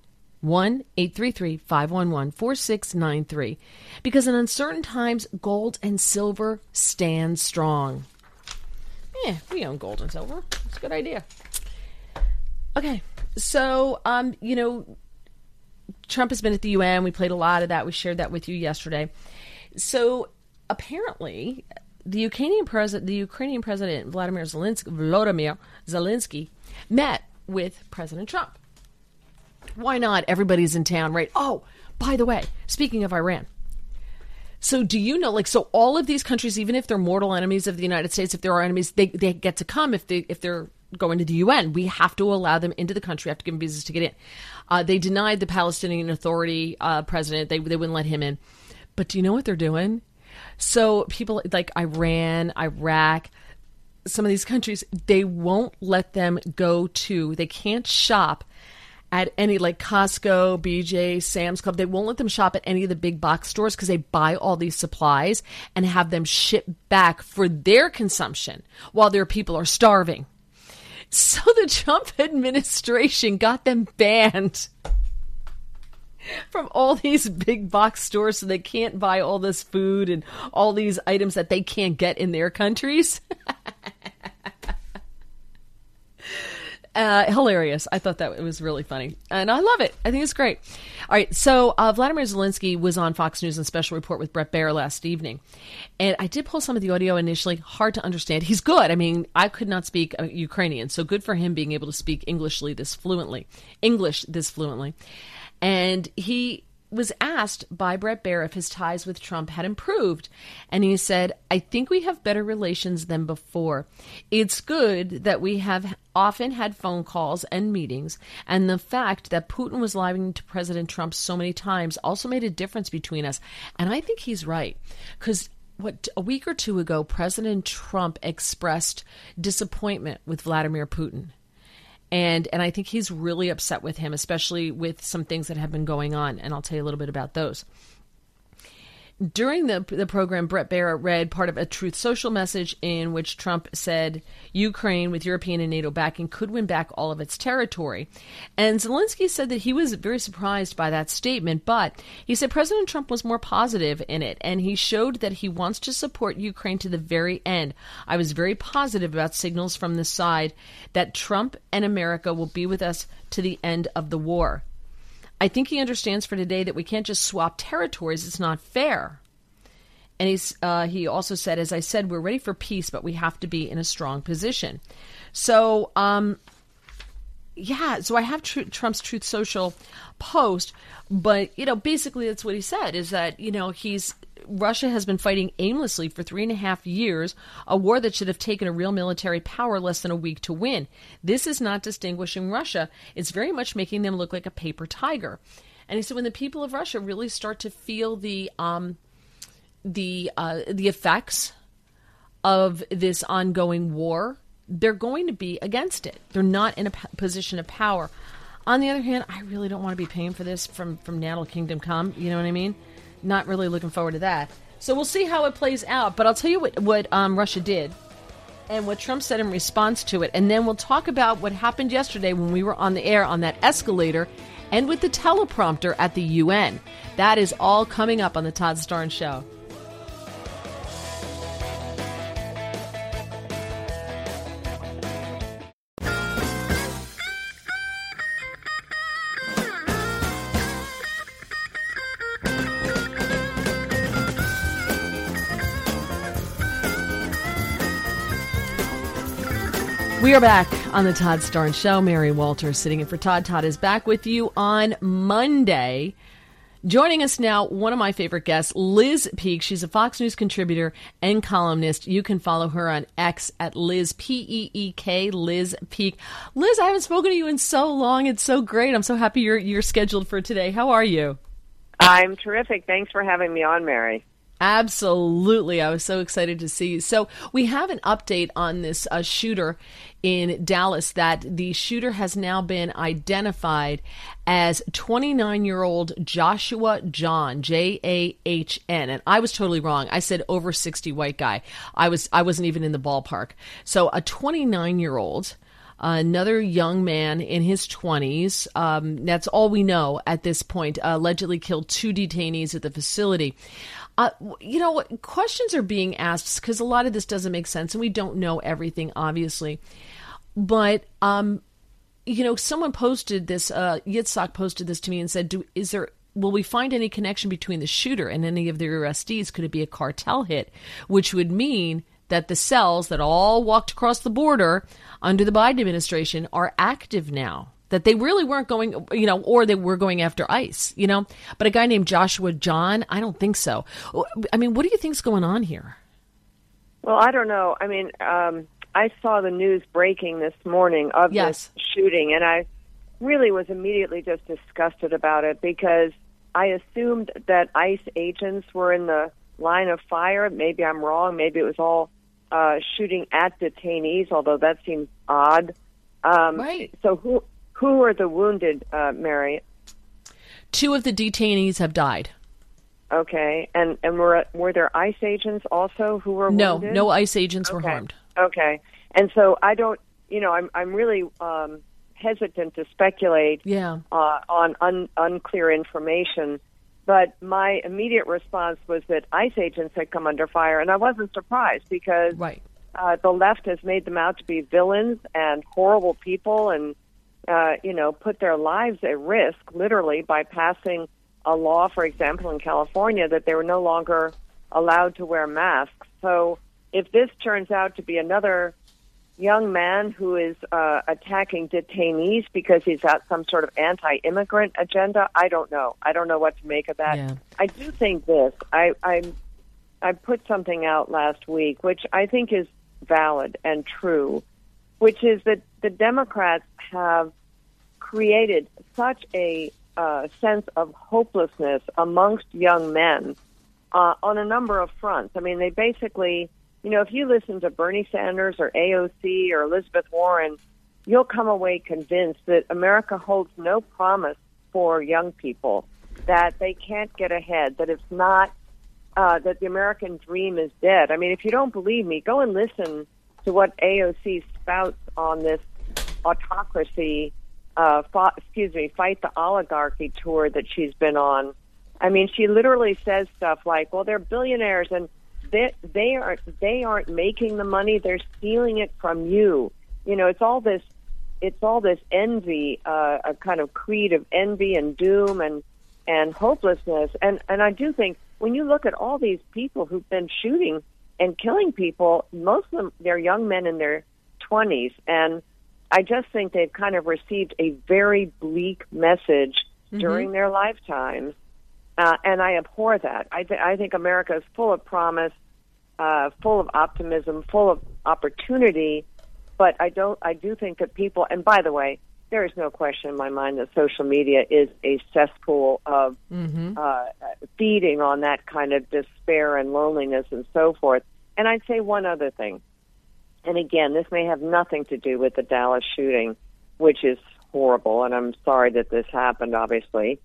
one eight three three, five one one, four six nine three. Because in uncertain times, gold and silver stand strong. Yeah, we own gold and silver. It's a good idea. Okay, so, um, you know, Trump has been at the U N. We played a lot of that. We shared that with you yesterday. So apparently, the Ukrainian president, the Ukrainian president Vladimir Zelensky, Volodymyr Zelensky, met with President Trump. Why not? Everybody's in town, right? Oh, by the way, speaking of Iran. So do you know, like, so all of these countries, even if they're mortal enemies of the United States, if there are enemies, they, they get to come if they if they're going to the U N. We have to allow them into the country. We have to give them visas to get in. Uh, they denied the Palestinian Authority uh, president. They, they wouldn't let him in. But do you know what they're doing? So people like Iran, Iraq, some of these countries, they won't let them go to, they can't shop at any, like Costco, B J, Sam's Club. They won't let them shop at any of the big box stores because they buy all these supplies and have them shipped back for their consumption while their people are starving. So the Trump administration got them banned from all these big box stores so they can't buy all this food and all these items that they can't get in their countries. Uh, hilarious. I thought that it was really funny. And I love it. I think it's great. All right. So uh, Vladimir Zelensky was on Fox News and Special Report with Bret Baier last evening. And I did pull some of the audio initially. Hard to understand. He's good. I mean, I could not speak uh, Ukrainian. So good for him being able to speak Englishly this fluently. English this fluently. And he was asked by Bret Baier if his ties with Trump had improved. And he said, I think we have better relations than before. It's good that we have often had phone calls and meetings. And the fact that Putin was lying to President Trump so many times also made a difference between us. And I think he's right. Because what a week or two ago, President Trump expressed disappointment with Vladimir Putin. And and I think he's really upset with him, especially with some things that have been going on. And I'll tell you a little bit about those. During the the program, Bret Baier read part of a Truth Social message in which Trump said Ukraine, with European and NATO backing, could win back all of its territory. And Zelensky said that he was very surprised by that statement, but he said President Trump was more positive in it, and he showed that he wants to support Ukraine to the very end. I was very positive about signals from the side that Trump and America will be with us to the end of the war. I think he understands for today that we can't just swap territories. It's not fair. And he's, uh, he also said, as I said, we're ready for peace, but we have to be in a strong position. So, um, yeah, so I have tr- Trump's Truth Social post, but, you know, basically that's what he said, is that, you know, he's, Russia has been fighting aimlessly for three and a half years, a war that should have taken a real military power less than a week to win. This is not distinguishing Russia. It's very much making them look like a paper tiger. And he said when the people of Russia really start to feel the um, the uh, the effects of this ongoing war, they're going to be against it. They're not in a p- position of power. On the other hand, I really don't want to be paying for this from, from now till kingdom come. You know what I mean? Not really looking forward to that. So we'll see how it plays out. But I'll tell you what, what um, Russia did and what Trump said in response to it. And then we'll talk about what happened yesterday when we were on the air on that escalator and with the teleprompter at the U N. That is all coming up on the Todd Starnes Show. We are back on the Todd Starnes Show. Mary Walters sitting in for Todd. Todd is back with you on Monday. Joining us now, one of my favorite guests, Liz Peek. She's a Fox News contributor and columnist. You can follow her on X at Liz, P E E K, Liz Peek. Liz, I haven't spoken to you in so long. It's so great. I'm so happy you're you're scheduled for today. How are you? I'm terrific. Thanks for having me on, Mary. Absolutely. I was so excited to see you. So we have an update on this uh, shooter in Dallas, that the shooter has now been identified as twenty-nine-year-old Joshua John, J A H N. And I was totally wrong. I said over sixty white guy. I was, I wasn't even in the ballpark. So a twenty-nine-year-old Another young man in his twenties, um, that's all we know at this point, uh, allegedly killed two detainees at the facility. Uh, you know, questions are being asked because a lot of this doesn't make sense, and we don't know everything, obviously. But, um, you know, someone posted this, uh, Yitzhak posted this to me and said, "Do is there, will we find any connection between the shooter and any of the arrestees? Could it be a cartel hit?" Which would mean that the cells that all walked across the border under the Biden administration are active now. That they really weren't going, you know, or they were going after ICE, you know. But a guy named Joshua John, I don't think so. I mean, what do you think's going on here? Well, I don't know. I mean, um, I saw the news breaking this morning of yes. this shooting, and I really was immediately just disgusted about it because I assumed that ICE agents were in the line of fire. Maybe I'm wrong. Maybe it was all uh, shooting at detainees, although that seems odd. Um, right. So who... Who are the wounded, uh, Mary? Two of the detainees have died. Okay, and and were were there ICE agents also who were no, wounded? No, no ICE agents okay. were harmed. Okay, and so I don't, you know, I'm I'm really um, hesitant to speculate yeah. uh, on un, unclear information. But my immediate response was that ICE agents had come under fire, and I wasn't surprised because right. uh, the left has made them out to be villains and horrible people, and Uh, you know, put their lives at risk, literally, by passing a law, for example, in California, that they were no longer allowed to wear masks. So if this turns out to be another young man who is uh, attacking detainees because he's got some sort of anti-immigrant agenda, I don't know. I don't know what to make of that. Yeah. I do think this. I, I, I put something out last week, which I think is valid and true, which is that the Democrats have created such a uh, sense of hopelessness amongst young men uh, on a number of fronts. I mean, they basically, you know, if you listen to Bernie Sanders or A O C or Elizabeth Warren, you'll come away convinced that America holds no promise for young people, that they can't get ahead, that it's not, uh, that the American dream is dead. I mean, if you don't believe me, go and listen to what A O C spouts on this autocracy, uh, fought, excuse me, fight the oligarchy tour that she's been on. I mean, she literally says stuff like, well, they're billionaires and they, they aren't, they aren't making the money. They're stealing it from you. You know, it's all this, it's all this envy, uh, a kind of creed of envy and doom and, and hopelessness. And, and I do think when you look at all these people who've been shooting and killing people, most of them, they're young men in their twenties. And I just think they've kind of received a very bleak message mm-hmm. during their lifetimes. Uh, and I abhor that. I, th- I think America is full of promise, uh, full of optimism, full of opportunity. But I don't. I do think that people, and by the way, there is no question in my mind that social media is a cesspool of mm-hmm. uh, feeding on that kind of despair and loneliness and so forth. And I'd say one other thing. And again, this may have nothing to do with the Dallas shooting, which is horrible, and I'm sorry that this happened, obviously.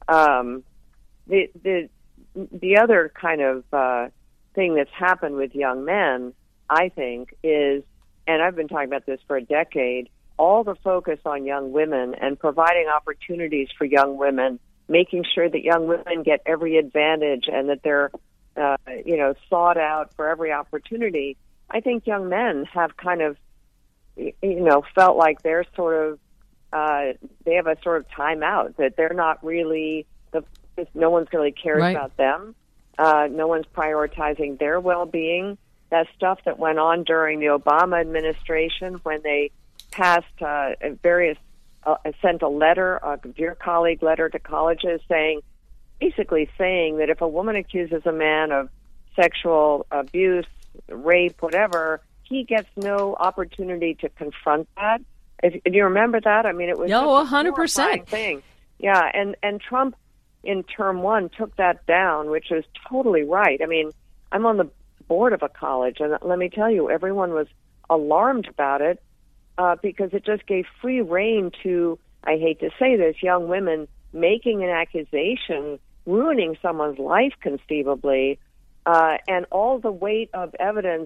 Um, the the the other kind of uh, thing that's happened with young men, I think, is, and I've been talking about this for a decade, all the focus on young women and providing opportunities for young women, making sure that young women get every advantage and that they're, uh, you know, sought out for every opportunity. I think young men have kind of, you know, felt like they're sort of, uh, they have a sort of timeout, that they're not really, the no one's really cares right. about them. Uh, no one's prioritizing their well-being. That stuff that went on during the Obama administration when they passed uh, various, uh, sent a letter, a dear colleague letter to colleges saying, basically saying that if a woman accuses a man of sexual abuse, rape, whatever, he gets no opportunity to confront that. If, if you remember that, I mean, it was no, one hundred percent thing. Yeah, and, and Trump in term one took that down, which is totally right. I mean, I'm on the board of a college, and let me tell you, everyone was alarmed about it uh, because it just gave free rein to, I hate to say this, young women making an accusation, ruining someone's life conceivably, uh, and all the weight of evidence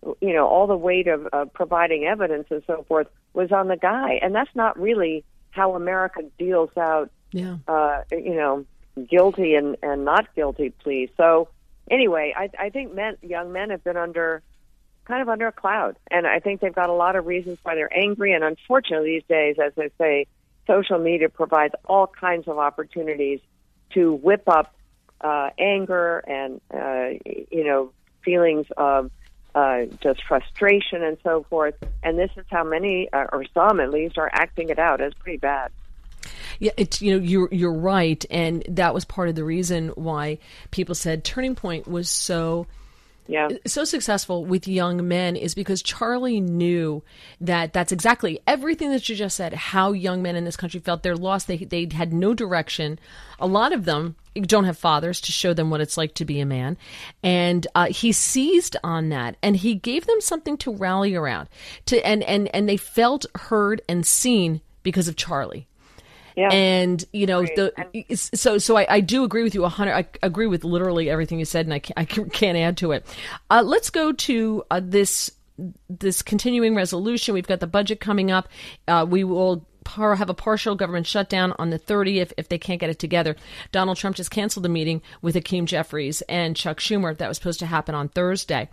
you know, all the weight of uh, providing evidence and so forth was on the guy. And that's not really how America deals out, yeah. uh, you know, guilty and, and not guilty pleas. So anyway, I, I think men, young men have been under kind of under a cloud. And I think they've got a lot of reasons why they're angry. And unfortunately, these days, as I say, social media provides all kinds of opportunities to whip up uh, anger and, uh, you know, feelings of uh, just frustration and so forth. And this is how many, uh, or some at least, are acting it out. It's pretty bad. Yeah, it's, you know, you're you're right, and that was part of the reason why people said Turning Point was so yeah. so successful with young men, is because Charlie knew that that's exactly everything that you just said, how young men in this country felt. They're lost. They they had no direction. A lot of them don't have fathers to show them what it's like to be a man. And uh, he seized on that, and he gave them something to rally around. To and, and, and they felt heard and seen because of Charlie. Yeah. And, you know, the, so so I, I do agree with you, one hundred I agree with literally everything you said, and I can't, I can't add to it. Uh, let's go to uh, this this continuing resolution. We've got the budget coming up. Uh, we will par- have a partial government shutdown on the thirtieth if they can't get it together. Donald Trump just canceled the meeting with Hakeem Jeffries and Chuck Schumer that was supposed to happen on Thursday.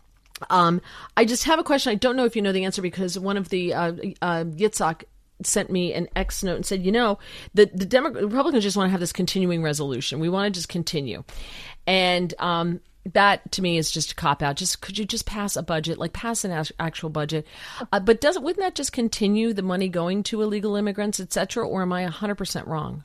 Um, I just have a question. I don't know if you know the answer, because one of the uh, uh, Yitzhak sent me an X note and said, you know, the, the Demo- Republicans just want to have this continuing resolution. We want to just continue. And um, that, to me, is just a cop-out. Just could you just pass a budget, like pass an actual budget? Uh, but doesn't wouldn't that just continue the money going to illegal immigrants, et cetera, or am I one hundred percent wrong?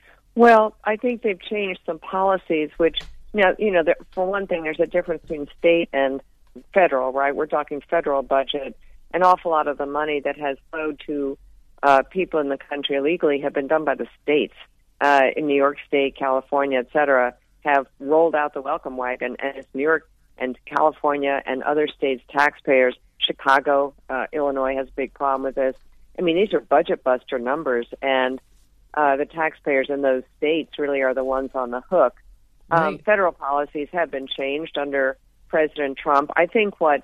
Well, I think they've changed some policies, which, you know, you know there, for one thing, there's a difference between state and federal, right? We're talking federal budget. An awful lot of the money that has flowed to Uh, people in the country illegally have been done by the states. Uh, in New York State, California, et cetera, have rolled out the welcome wagon, and it's New York and California and other states' taxpayers. Chicago, uh, Illinois has a big problem with this. I mean, these are budget buster numbers, and uh, the taxpayers in those states really are the ones on the hook. Um, right. Federal policies have been changed under President Trump. I think what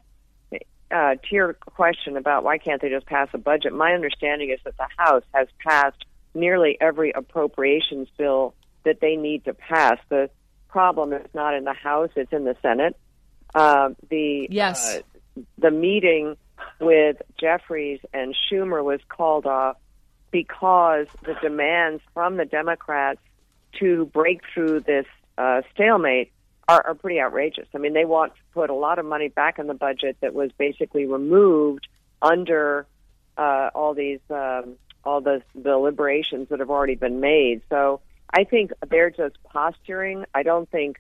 Uh, to your question about why can't they just pass a budget, my understanding is that the House has passed nearly every appropriations bill that they need to pass. The problem is not in the House, it's in the Senate. Uh, the yes. uh, the meeting with Jeffries and Schumer was called off because the demands from the Democrats to break through this uh, stalemate Are, are pretty outrageous. I mean, they want to put a lot of money back in the budget that was basically removed under uh, all these um, all the deliberations that have already been made. So I think they're just posturing. I don't think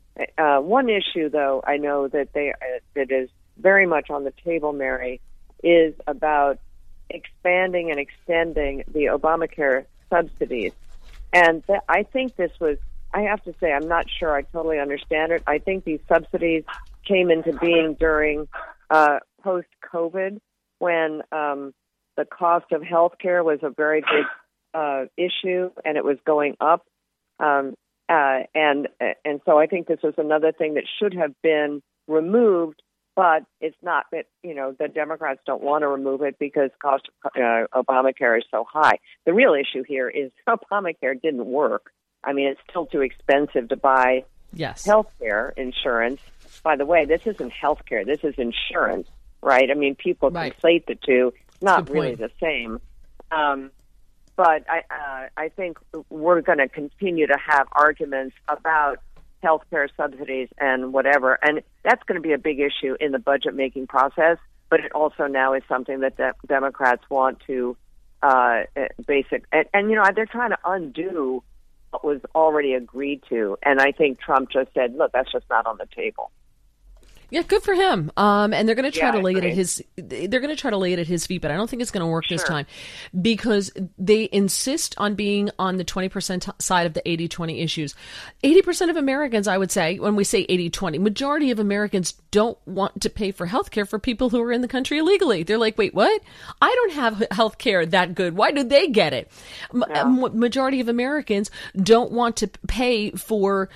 uh, one issue, though, I know that they uh, that is very much on the table, Mary, is about expanding and extending the Obamacare subsidies, and th- I think this was. I have to say, I'm not sure I totally understand it. I think these subsidies came into being during uh, post-COVID, when um, the cost of health care was a very big uh, issue, and it was going up. Um, uh, and and so I think this was another thing that should have been removed, but it's not. It, you know, the Democrats don't want to remove it because the cost of uh, Obamacare is so high. The real issue here is Obamacare didn't work. I mean, it's still too expensive to buy yes. health care insurance. By the way, this isn't health care. This is insurance, right? I mean, people right. conflate the two. It's not Good really point. the same. Um, but I, uh, I think we're going to continue to have arguments about health care subsidies and whatever. And that's going to be a big issue in the budget-making process. But it also now is something that the Democrats want to uh, basic. And, and, you know, they're trying to undo what was already agreed to. And I think Trump just said, look, that's just not on the table. Yeah, good for him. Um, and they're going to try Yeah, to lay it agree. at his. They're going to try to lay it at his feet, but I don't think it's going to work Sure. this time, because they insist on being on the twenty percent side of the eighty twenty issues. eighty percent of Americans, I would say, when we say eighty twenty, majority of Americans don't want to pay for health care for people who are in the country illegally. They're like, wait, what? I don't have health care that good. Why did they get it? Yeah. M- majority of Americans don't want to pay for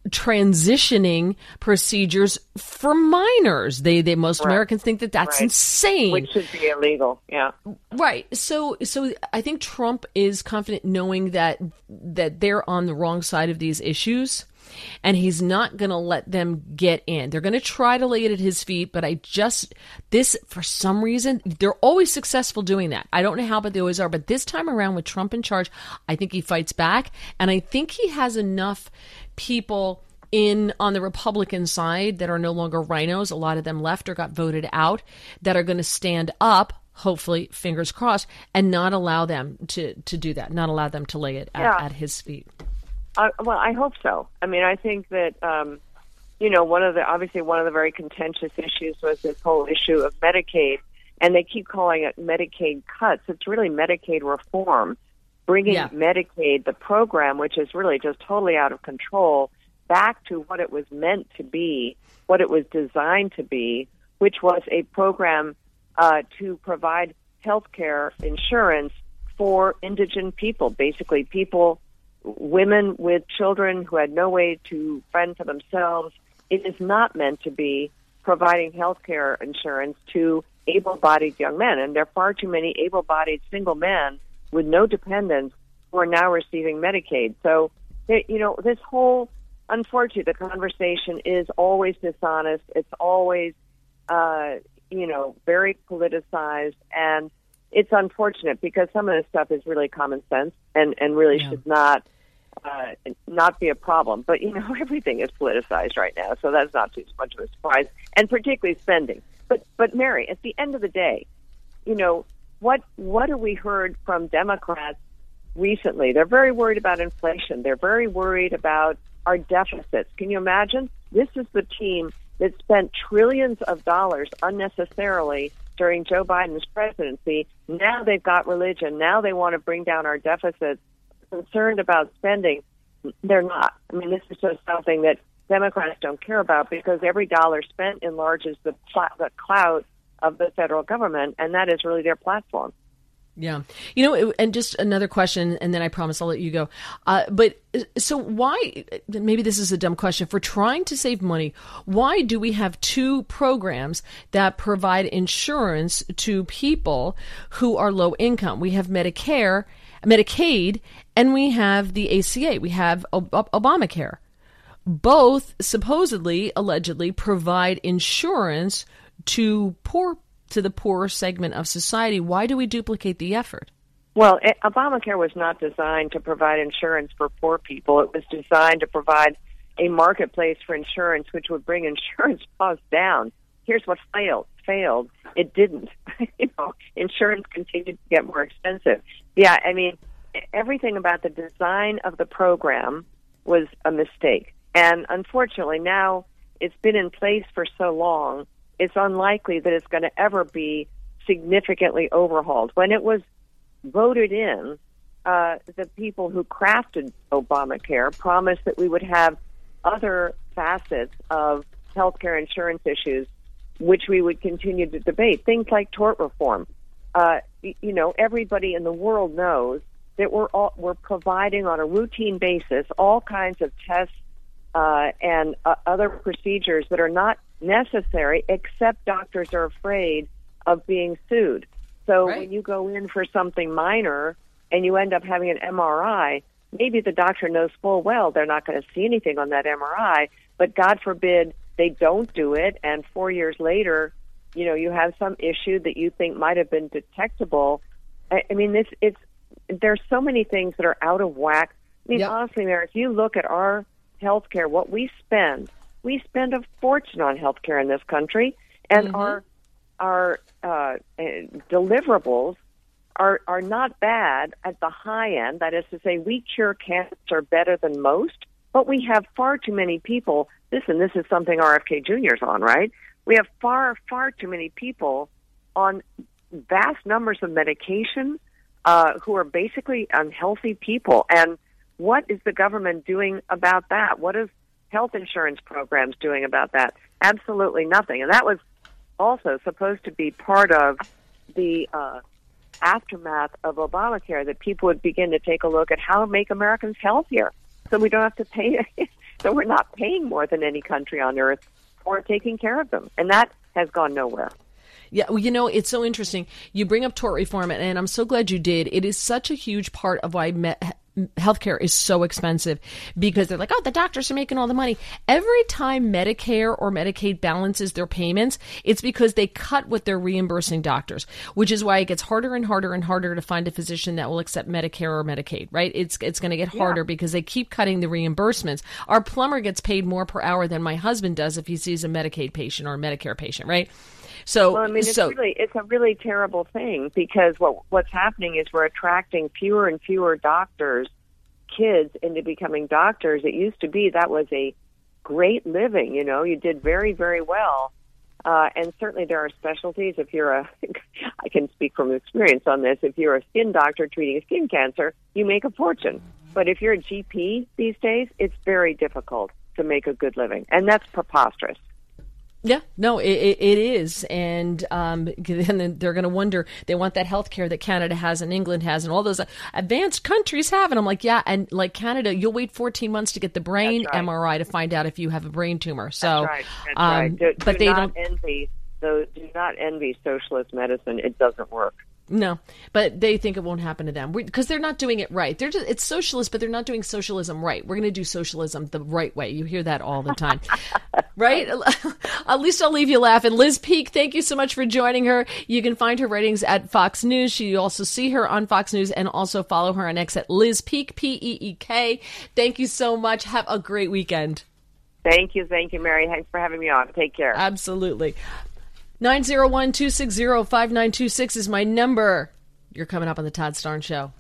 transitioning procedures for minors. They, they most Right. Americans think that that's Right. insane. Which should be illegal. Yeah. Right. So, so I think Trump is confident knowing that that they're on the wrong side of these issues, and he's not going to let them get in. They're going to try to lay it at his feet, but I just this for some reason they're always successful doing that. I don't know how, but they always are. But this time around, with Trump in charge, I think he fights back, and I think he has enough people in on the Republican side that are no longer rhinos. A lot of them left or got voted out, that are going to stand up, hopefully, fingers crossed, and not allow them to, to do that, not allow them to lay it at, Yeah. at his feet. Uh, well, I hope so. I mean, I think that, um, you know, one of the, obviously one of the very contentious issues was this whole issue of Medicaid, and they keep calling it Medicaid cuts. It's really Medicaid reform, bringing Yeah. Medicaid, the program, which is really just totally out of control, back to what it was meant to be, what it was designed to be, which was a program uh, to provide health care insurance for indigent people, basically people, women with children who had no way to fend for themselves. It is not meant to be providing health care insurance to able-bodied young men, and there are far too many able-bodied single men with no dependents who are now receiving Medicaid. So, you know, this whole, unfortunately, the conversation is always dishonest. It's always, uh, you know, very politicized, and it's unfortunate because some of this stuff is really common sense and, and really Yeah. should not uh, not be a problem. But, you know, everything is politicized right now, so that's not too much of a surprise, and particularly spending. But, but Mary, at the end of the day, you know, what what have we heard from Democrats recently? They're very worried about inflation. They're very worried about our deficits. Can you imagine? This is the team that spent trillions of dollars unnecessarily during Joe Biden's presidency. Now they've got religion. Now they want to bring down our deficits. Concerned about spending. They're not. I mean, this is just something that Democrats don't care about because every dollar spent enlarges the, pl- the clout of the federal government, and that is really their platform. Yeah. You know, and just another question, and then I promise I'll let you go. Uh, but so why, maybe this is a dumb question, for trying to save money, why do we have two programs that provide insurance to people who are low income? We have Medicare, Medicaid, and we have the A C A. We have Ob- Obamacare. Both supposedly, allegedly, provide insurance to poor to the poorer segment of society. Why do we duplicate the effort? Well, it, Obamacare was not designed to provide insurance for poor people. It was designed to provide a marketplace for insurance, which would bring insurance costs down. Here's what failed. Failed. It didn't. you know, insurance continued to get more expensive. Yeah, I mean, everything about the design of the program was a mistake. And unfortunately, now it's been in place for so long, it's unlikely that it's going to ever be significantly overhauled. When it was voted in, uh, the people who crafted Obamacare promised that we would have other facets of healthcare insurance issues, which we would continue to debate. Things like tort reform. Uh, you know, everybody in the world knows that we're all, we're providing on a routine basis all kinds of tests uh, and uh, other procedures that are not necessary, except doctors are afraid of being sued. So right. when you go in for something minor and you end up having an M R I, maybe the doctor knows full well they're not going to see anything on that M R I, but God forbid they don't do it, and four years later, you know, you have some issue that you think might have been detectable. I, I mean, this it's there's so many things that are out of whack. I mean, yep. honestly, Mary, if you look at our healthcare, what we spend, we spend a fortune on healthcare in this country, and mm-hmm. our our uh, deliverables are are not bad at the high end. That is to say, we cure cancer better than most, but we have far too many people. Listen, this is something R F K Junior's on, right? We have far, far too many people on vast numbers of medication uh, who are basically unhealthy people. And what is the government doing about that? What is health insurance programs doing about that? Absolutely nothing. And that was also supposed to be part of the uh, aftermath of Obamacare, that people would begin to take a look at how to make Americans healthier so we don't have to pay So we're not paying more than any country on earth for taking care of them. And that has gone nowhere. Yeah, well, you know, it's so interesting. You bring up tort reform, and I'm so glad you did. It is such a huge part of why me- healthcare is so expensive, because they're like, oh, the doctors are making all the money. Every time Medicare or Medicaid balances their payments, it's because they cut what they're reimbursing doctors, which is why it gets harder and harder and harder to find a physician that will accept Medicare or Medicaid, right? It's it's going to get harder yeah. because they keep cutting the reimbursements. Our plumber gets paid more per hour than my husband does if he sees a Medicaid patient or a Medicare patient, right? So, well, I mean, it's so, really it's a really terrible thing, because what what's happening is we're attracting fewer and fewer doctors, kids into becoming doctors. It used to be that was a great living. You know, you did very, very well, uh, and certainly there are specialties. If you're a, I can speak from experience on this. If you're a skin doctor treating skin cancer, you make a fortune. But if you're a G P these days, it's very difficult to make a good living, and that's preposterous. Yeah, no, it, it is. And um, then they're going to wonder, they want that health care that Canada has and England has and all those advanced countries have. And I'm like, yeah, and like Canada, you'll wait fourteen months to get the brain right. M R I to find out if you have a brain tumor. So, That's right. That's um, right. Do, but do they not don't envy. So do not envy socialist medicine. It doesn't work. No, but they think it won't happen to them because they're not doing it right. They're just, it's socialist, but they're not doing socialism right. We're going to do socialism the right way. You hear that all the time, right? At least I'll leave you laughing. Liz Peek, thank you so much for joining her. You can find her ratings at Fox News. She also see her on Fox News, and also follow her on X at Liz Peek, P E E K. Thank you so much. Have a great weekend. Thank you. Thank you, Mary. Thanks for having me on. Take care. Absolutely. nine zero one, two six zero, five nine two six is my number. You're coming up on the Todd Starnes Show.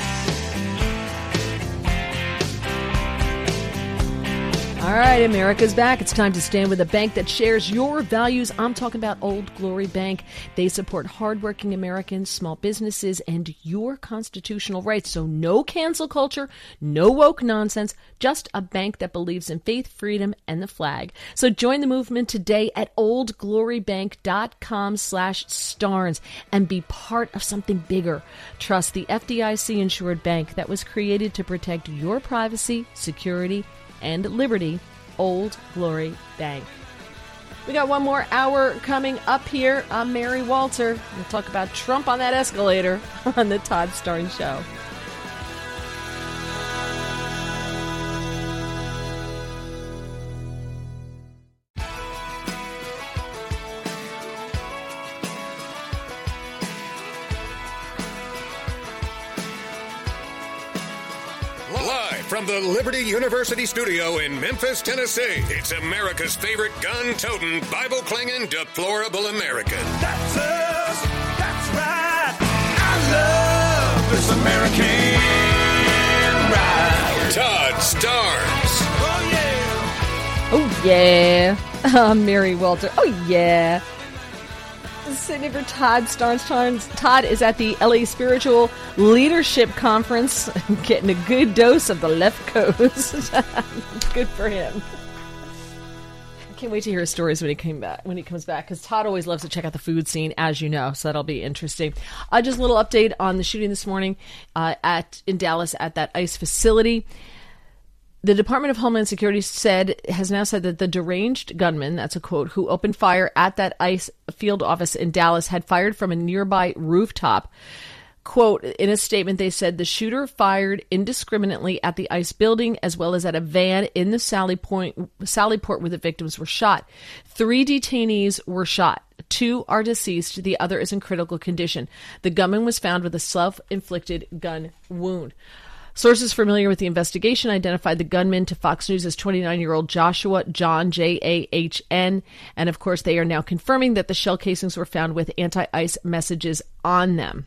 All right, America's back. It's time to stand with a bank that shares your values. I'm talking about Old Glory Bank. They support hardworking Americans, small businesses, and your constitutional rights. So no cancel culture, no woke nonsense, just a bank that believes in faith, freedom, and the flag. So join the movement today at oldglorybank.com slash Starnes and be part of something bigger. Trust the F D I C-insured bank that was created to protect your privacy, security, and liberty. Old Glory Bank. We got one more hour coming up here. I'm Mary Walter. We'll talk about Trump on that escalator on the Todd Starnes Show. From the Liberty University studio in Memphis, Tennessee, it's America's favorite gun-toting, Bible-clinging, deplorable American. That's us. That's right. I love this American ride. Todd Starnes. Oh, Oh, yeah. yeah. I'm Mary Walter. Oh, yeah. Sitting for Todd Starnes. Todd is at the L A Spiritual Leadership Conference, getting a good dose of the left coast. Good for him. I can't wait to hear his stories when he came back. When he comes back, because Todd always loves to check out the food scene, as you know. So that'll be interesting. Uh, just a little update on the shooting this morning uh, at in Dallas at that ICE facility. The Department of Homeland Security said has now said that the deranged gunman, that's a quote, who opened fire at that ICE field office in Dallas had fired from a nearby rooftop. Quote, in a statement, they said the shooter fired indiscriminately at the ICE building as well as at a van in the Sally Point, Sally Port where the victims were shot. Three detainees were shot. Two are deceased. The other is in critical condition. The gunman was found with a self-inflicted gun wound. Sources familiar with the investigation identified the gunman to Fox News as twenty-nine-year-old Joshua John, J A H N. And, of course, they are now confirming that the shell casings were found with anti-ICE messages on them.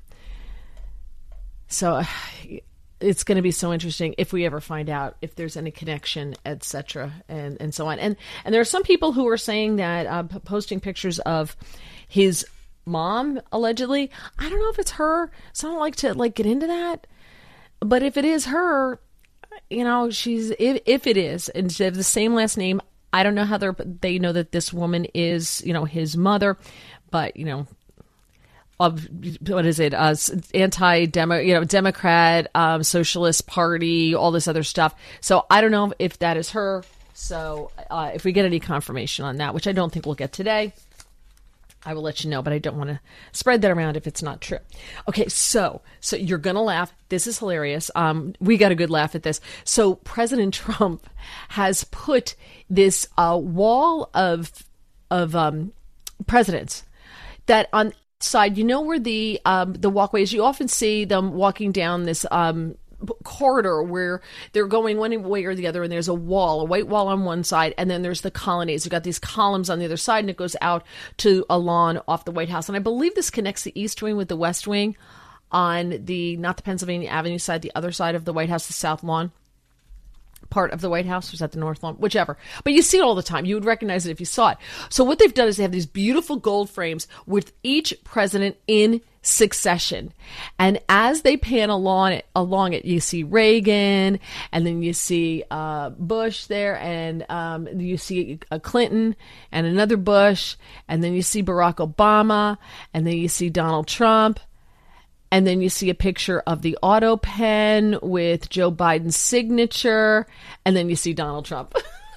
So it's going to be so interesting if we ever find out if there's any connection, et cetera, and, and so on. And and there are some people who are saying that, uh, posting pictures of his mom, allegedly. I don't know if it's her, so I don't like to like get into that. But if it is her, you know, she's, if, if it is, and they have the same last name, I don't know how they're, they know that this woman is, you know, his mother, but, you know, of, what is it, uh, anti-demo, you know, Democrat, um, Socialist Party, all this other stuff. So I don't know if that is her So uh, if we get any confirmation on that, which I don't think we'll get today, I will let you know, but I don't want to spread that around if it's not true. Okay, so so you're going to laugh. This is hilarious. Um, we got a good laugh at this. So President Trump has put this uh, wall of of um, presidents that on the side, you know where the um, the walkways, you often see them walking down this um corridor where they're going one way or the other, and there's a wall, a white wall on one side, and then there's the colonnades. You've got these columns on the other side, and it goes out to a lawn off the White House. And I believe this connects the East Wing with the West Wing on the, not the Pennsylvania Avenue side, the other side of the White House, the South Lawn part of the White House, or is that the North Lawn? Whichever. But you see it all the time. You would recognize it if you saw it. So what they've done is they have these beautiful gold frames with each president in succession. And as they pan along it, along it, you see Reagan, and then you see uh, Bush there, and um, you see a Clinton and another Bush, and then you see Barack Obama, and then you see Donald Trump. And then you see a picture of the auto pen with Joe Biden's signature. And then you see Donald Trump.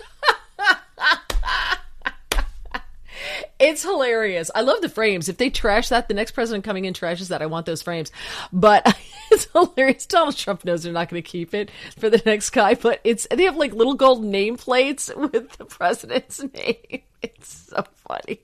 It's hilarious. I love the frames. If they trash that, the next president coming in trashes that, I want those frames. But it's hilarious. Donald Trump knows they're not going to keep it for the next guy. But it's they have like little gold nameplates with the president's name. It's so funny.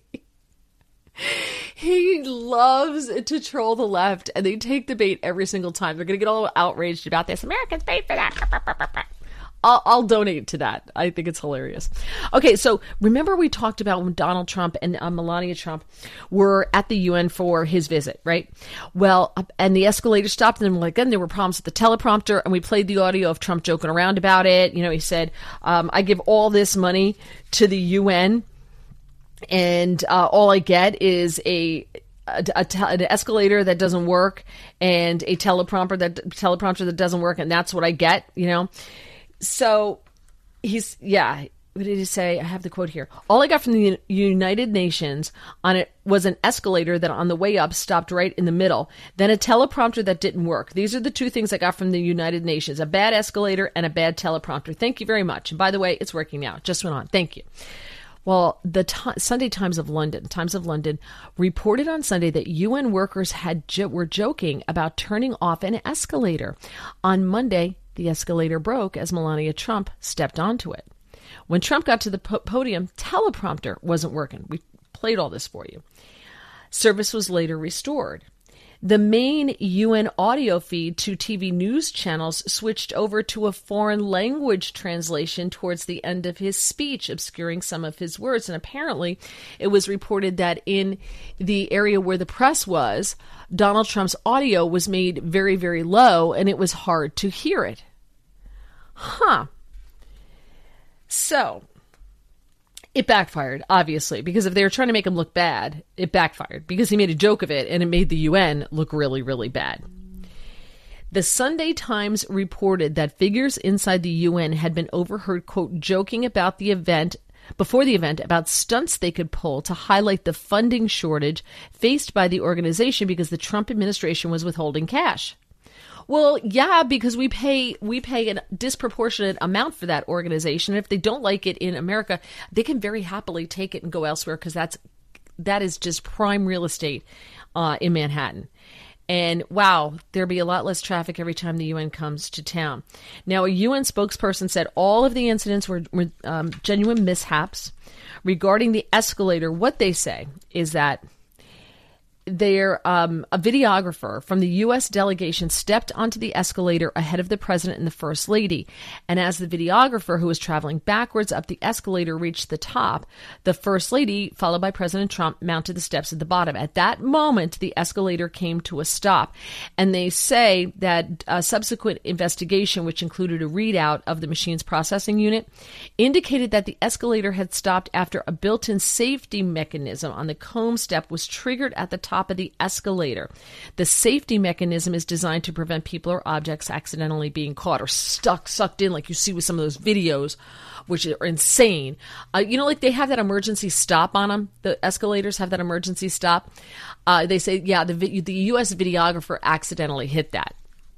He loves to troll the left, and they take the bait every single time. They're going to get all outraged about this. Americans paid for that. I'll, I'll donate to that. I think it's hilarious. Okay, so remember we talked about when Donald Trump and uh, Melania Trump were at the U N for his visit, right? Well, and the escalator stopped, and then like, then there were problems with the teleprompter, and we played the audio of Trump joking around about it. You know, he said, um, I give all this money to the U N, and uh, all I get is a, a, a te- an escalator that doesn't work and a teleprompter that teleprompter that doesn't work, and that's what I get, you know. So he's yeah. What did he say? I have the quote here. All I got from the United Nations on it was an escalator that on the way up stopped right in the middle. Then a teleprompter that didn't work. These are the two things I got from the United Nations: a bad escalator and a bad teleprompter. Thank you very much. And by the way, it's working now. Just went on. Thank you. Well, the t- Sunday Times of London, Times of London reported on Sunday that U N workers had jo- were joking about turning off an escalator. On Monday, the escalator broke as Melania Trump stepped onto it. When Trump got to the po- podium, teleprompter wasn't working. We played all this for you. Service was later restored. The main U N audio feed to T V news channels switched over to a foreign language translation towards the end of his speech, obscuring some of his words. And apparently, it was reported that in the area where the press was, Donald Trump's audio was made very, very low, and it was hard to hear it. Huh. So it backfired, obviously, because if they were trying to make him look bad, it backfired because he made a joke of it, and it made the U N look really, really bad. The Sunday Times reported that figures inside the U N had been overheard, quote, joking about the event, before the event, about stunts they could pull to highlight the funding shortage faced by the organization because the Trump administration was withholding cash. Well, yeah, because we pay we pay a disproportionate amount for that organization. And if they don't like it in America, they can very happily take it and go elsewhere because that's that is just prime real estate uh, in Manhattan. And wow, there'll be a lot less traffic every time the U N comes to town. Now, a U N spokesperson said all of the incidents were, were um, genuine mishaps. Regarding the escalator, what they say is that There, um, a videographer from the U S delegation stepped onto the escalator ahead of the president and the first lady. And as the videographer, who was traveling backwards up the escalator, reached the top, the first lady, followed by President Trump, mounted the steps at the bottom. At that moment, the escalator came to a stop. And they say that a subsequent investigation, which included a readout of the machine's processing unit, indicated that the escalator had stopped after a built-in safety mechanism on the comb step was triggered at the top of the escalator. The safety mechanism is designed to prevent people or objects accidentally being caught or stuck, sucked in, like you see with some of those videos, which are insane. Uh, you know, like they have that emergency stop on them. The escalators have that emergency stop. Uh, they say, yeah, the the U S videographer accidentally hit that.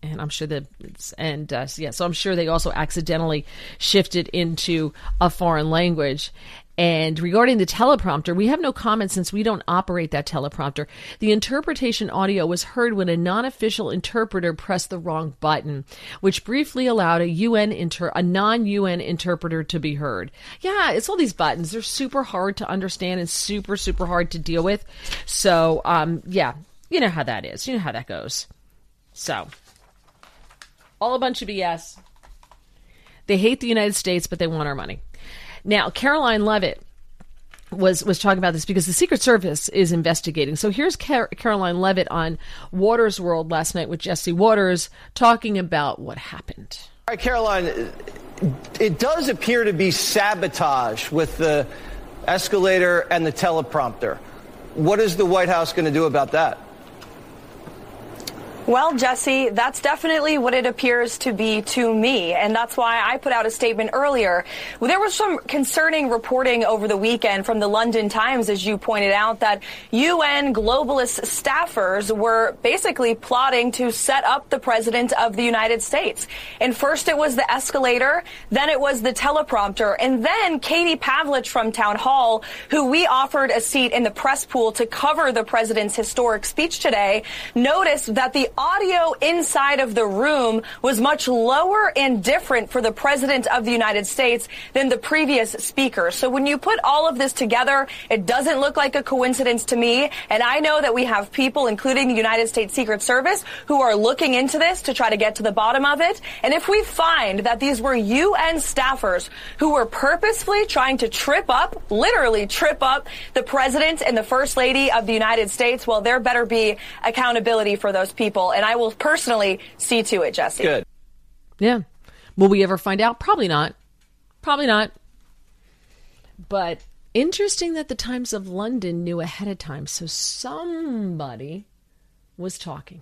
And I'm sure that, it's, and uh, yeah, so I'm sure they also accidentally shifted into a foreign language. And regarding the teleprompter, we have no comment since we don't operate that teleprompter. The interpretation audio was heard when a non-official interpreter pressed the wrong button, which briefly allowed a U N inter a non-U N interpreter to be heard. Yeah, it's all these buttons. They're super hard to understand and super, super hard to deal with. So, um, yeah, you know how that is. You know how that goes. So, all a bunch of B S. They hate the United States, but they want our money. Now, Caroline Leavitt was was talking about this because the Secret Service is investigating. So here's Car- Caroline Leavitt on Waters World last night with Jesse Waters talking about what happened. All right, Caroline, it does appear to be sabotage with the escalator and the teleprompter. What is the White House going to do about that? Well, Jesse, that's definitely what it appears to be to me, and that's why I put out a statement earlier. Well, there was some concerning reporting over the weekend from the London Times, as you pointed out, that U N globalist staffers were basically plotting to set up the President of the United States. And first it was the escalator, then it was the teleprompter, and then Katie Pavlich from Town Hall, who we offered a seat in the press pool to cover the President's historic speech today, noticed that the audio inside of the room was much lower and different for the President of the United States than the previous speaker. So when you put all of this together, it doesn't look like a coincidence to me. And I know that we have people, including the United States Secret Service, who are looking into this to try to get to the bottom of it. And if we find that these were U N staffers who were purposefully trying to trip up, literally trip up, the President and the First Lady of the United States, well, there better be accountability for those people. And I will personally see to it, Jesse. Good. Yeah. Will we ever find out? Probably not. Probably not. But interesting that the Times of London knew ahead of time. So somebody was talking.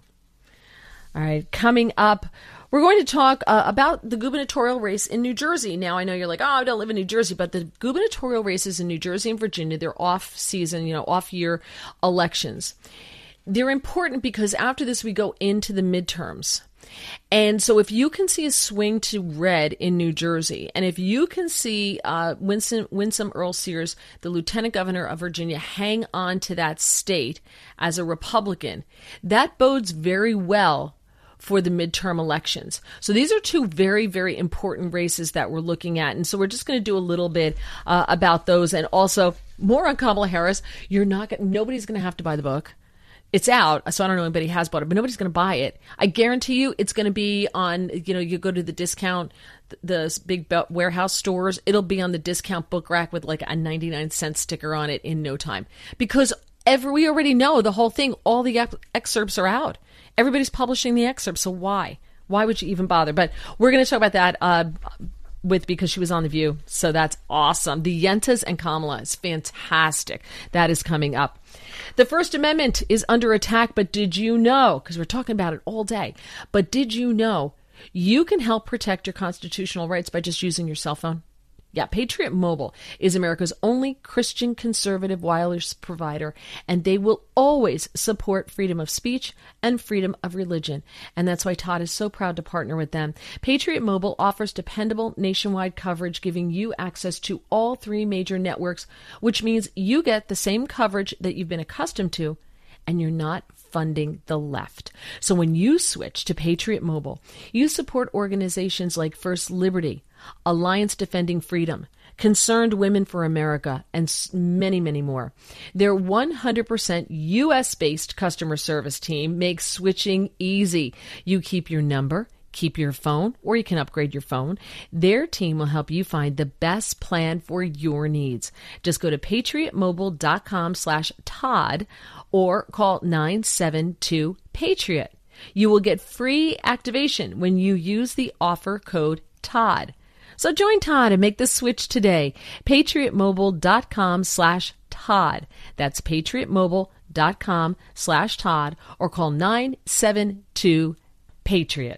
All right. Coming up, we're going to talk uh, about the gubernatorial race in New Jersey. Now, I know you're like, oh, I don't live in New Jersey, but the gubernatorial races in New Jersey and Virginia, they're off season, you know, off year elections. They're important because after this, we go into the midterms. And so if you can see a swing to red in New Jersey, and if you can see uh, Winsome, Winsome Earl Sears, the lieutenant governor of Virginia, hang on to that state as a Republican, that bodes very well for the midterm elections. So these are two very, very important races that we're looking at. And so we're just going to do a little bit uh, about those. And also more on Kamala Harris. You're not, nobody's going to have to buy the book. It's out, so I don't know if anybody has bought it, but nobody's going to buy it. I guarantee you it's going to be on, you know, you go to the discount, the big warehouse stores, it'll be on the discount book rack with like a ninety-nine cent sticker on it in no time. Because every, we already know the whole thing, all the excerpts are out. Everybody's publishing the excerpts, so why? Why would you even bother? But we're going to talk about that uh, with because she was on The View, so that's awesome. The Yentas and Kamala is fantastic. That is coming up. The First Amendment is under attack, but did you know, because we're talking about it all day, but did you know you can help protect your constitutional rights by just using your cell phone? Yeah, Patriot Mobile is America's only Christian conservative wireless provider, and they will always support freedom of speech and freedom of religion. And that's why Todd is so proud to partner with them. Patriot Mobile offers dependable nationwide coverage, giving you access to all three major networks, which means you get the same coverage that you've been accustomed to, and you're not funding the left. So when you switch to Patriot Mobile, you support organizations like First Liberty, Alliance Defending Freedom, Concerned Women for America, and many, many more. Their one hundred percent U S-based customer service team makes switching easy. You keep your number, keep your phone, or you can upgrade your phone. Their team will help you find the best plan for your needs. Just go to patriotmobile.com slash Todd or call nine seven two Patriot. You will get free activation when you use the offer code Todd. So join Todd and make the switch today. patriotmobile.com slash Todd. That's patriotmobile.com slash Todd or call nine seven two Patriot.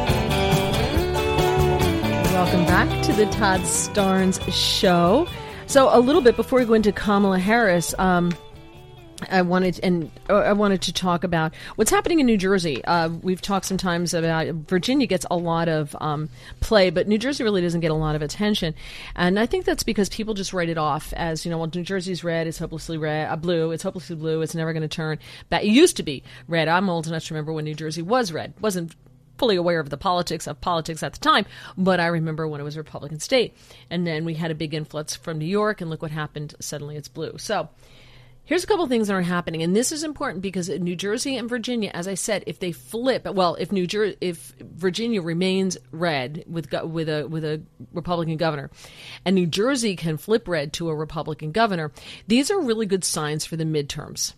Welcome back to the Todd Starnes Show. So a little bit before we go into Kamala Harris, um, I wanted and uh, I wanted to talk about what's happening in New Jersey. Uh, we've talked sometimes about Virginia gets a lot of um, play, but New Jersey really doesn't get a lot of attention. And I think that's because people just write it off as, you know, well, New Jersey's red, it's hopelessly red, uh, blue, it's hopelessly blue, it's never going to turn back. It used to be red. I'm old enough to remember when New Jersey was red. Wasn't fully aware of the politics of politics at the time, but I remember when it was a Republican state. And then we had a big influx from New York, and look what happened. Suddenly it's blue. So here's a couple of things that are happening, and this is important because New Jersey and Virginia, as I said, if they flip, well, if New Jer- if Virginia remains red with go- with a with a Republican governor, and New Jersey can flip red to a Republican governor, these are really good signs for the midterms.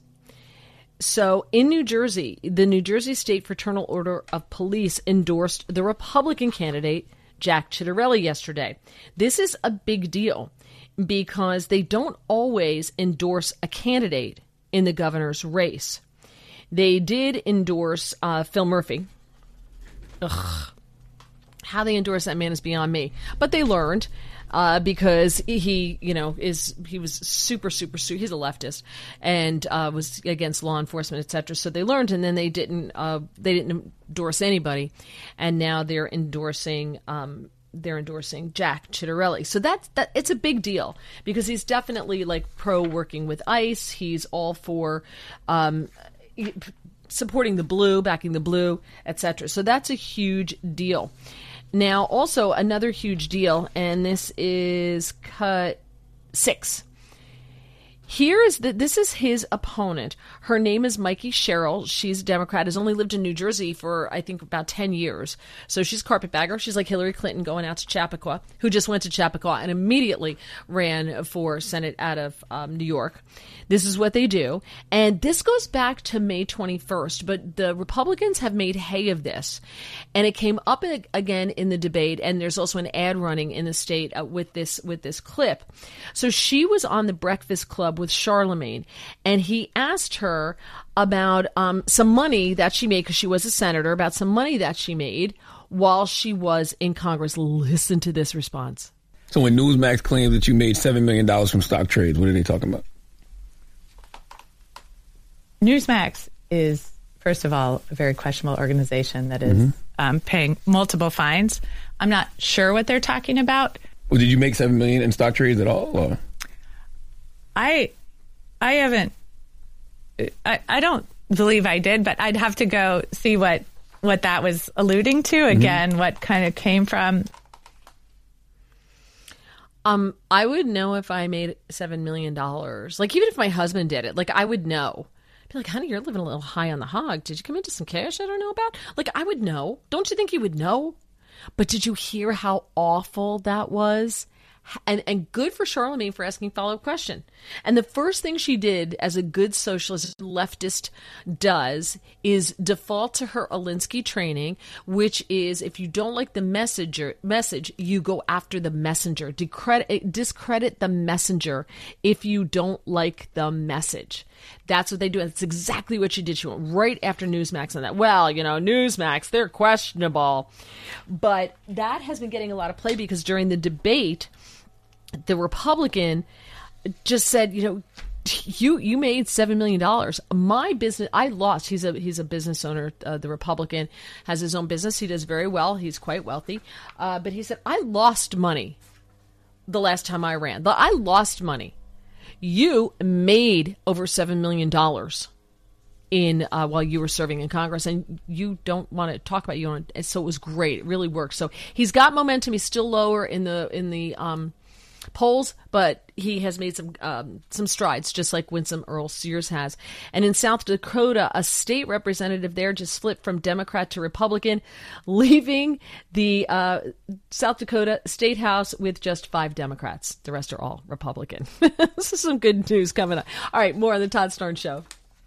So in New Jersey, the New Jersey State Fraternal Order of Police endorsed the Republican candidate, Jack Ciattarelli, yesterday. This is a big deal because they don't always endorse a candidate in the governor's race. They did endorse uh, Phil Murphy. Ugh. How they endorse that man is beyond me. But they learned uh, because he, you know, is he was super, super, super, he's a leftist and uh, was against law enforcement, et cetera. So they learned, and then they didn't, uh, they didn't endorse anybody, and now they're endorsing. Um, They're endorsing Jack Ciattarelli. So that's that. It's a big deal because he's definitely like pro working with ICE. He's all for um, supporting the blue, backing the blue, et cetera. So that's a huge deal. Now, also another huge deal, and this is cut six. Here is the, this is his opponent. Her name is Mikey Sherrill. She's a Democrat, has only lived in New Jersey for, I think, about ten years. So she's a carpetbagger. She's like Hillary Clinton going out to Chappaqua, who just went to Chappaqua and immediately ran for Senate out of um, New York. This is what they do. And this goes back to May twenty-first, but the Republicans have made hay of this. And it came up again in the debate, and there's also an ad running in the state uh, with this with this clip. So she was on the Breakfast Club with Charlemagne, and he asked her about um, some money that she made, because she was a senator, about some money that she made while she was in Congress. Listen to this response. So when Newsmax claims that you made seven million dollars from stock trades, what are they talking about? Newsmax is, first of all, a very questionable organization that is mm-hmm. um, paying multiple fines. I'm not sure what they're talking about. Well, did you make seven million dollars in stock trades at all? Or? I I haven't, I, I don't believe I did, but I'd have to go see what, what that was alluding to. Again, mm-hmm. what kind of came from. Um, I would know if I made seven million dollars. Like, even if my husband did it, like, I would know. I'd be like, honey, you're living a little high on the hog. Did you come into some cash I don't know about? Like, I would know. Don't you think you would know? But did you hear how awful that was? And and good for Charlemagne for asking follow-up question. And the first thing she did, as a good socialist leftist does, is default to her Alinsky training, which is if you don't like the messenger message, you go after the messenger. Discredit, discredit the messenger if you don't like the message. That's what they do. And it's exactly what she did. She went right after Newsmax on that. Well, you know, Newsmax, they're questionable. But that has been getting a lot of play because during the debate, the Republican just said, you know, you you made seven million dollars. My business, I lost. He's a he's a business owner. Uh, the Republican has his own business. He does very well. He's quite wealthy. Uh, but he said, I lost money the last time I ran. But I lost money. You made over seven million dollars in uh, while you were serving in Congress, and you don't want to talk about you. On, so it was great. It really worked. So he's got momentum. He's still lower in the in the um, polls, but he has made some um, some strides, just like Winsome Earl Sears has. And in South Dakota, a state representative there just flipped from Democrat to Republican, leaving the uh, South Dakota State House with just five Democrats. The rest are all Republican. This is some good news coming up. All right, more on the Todd Starnes Show.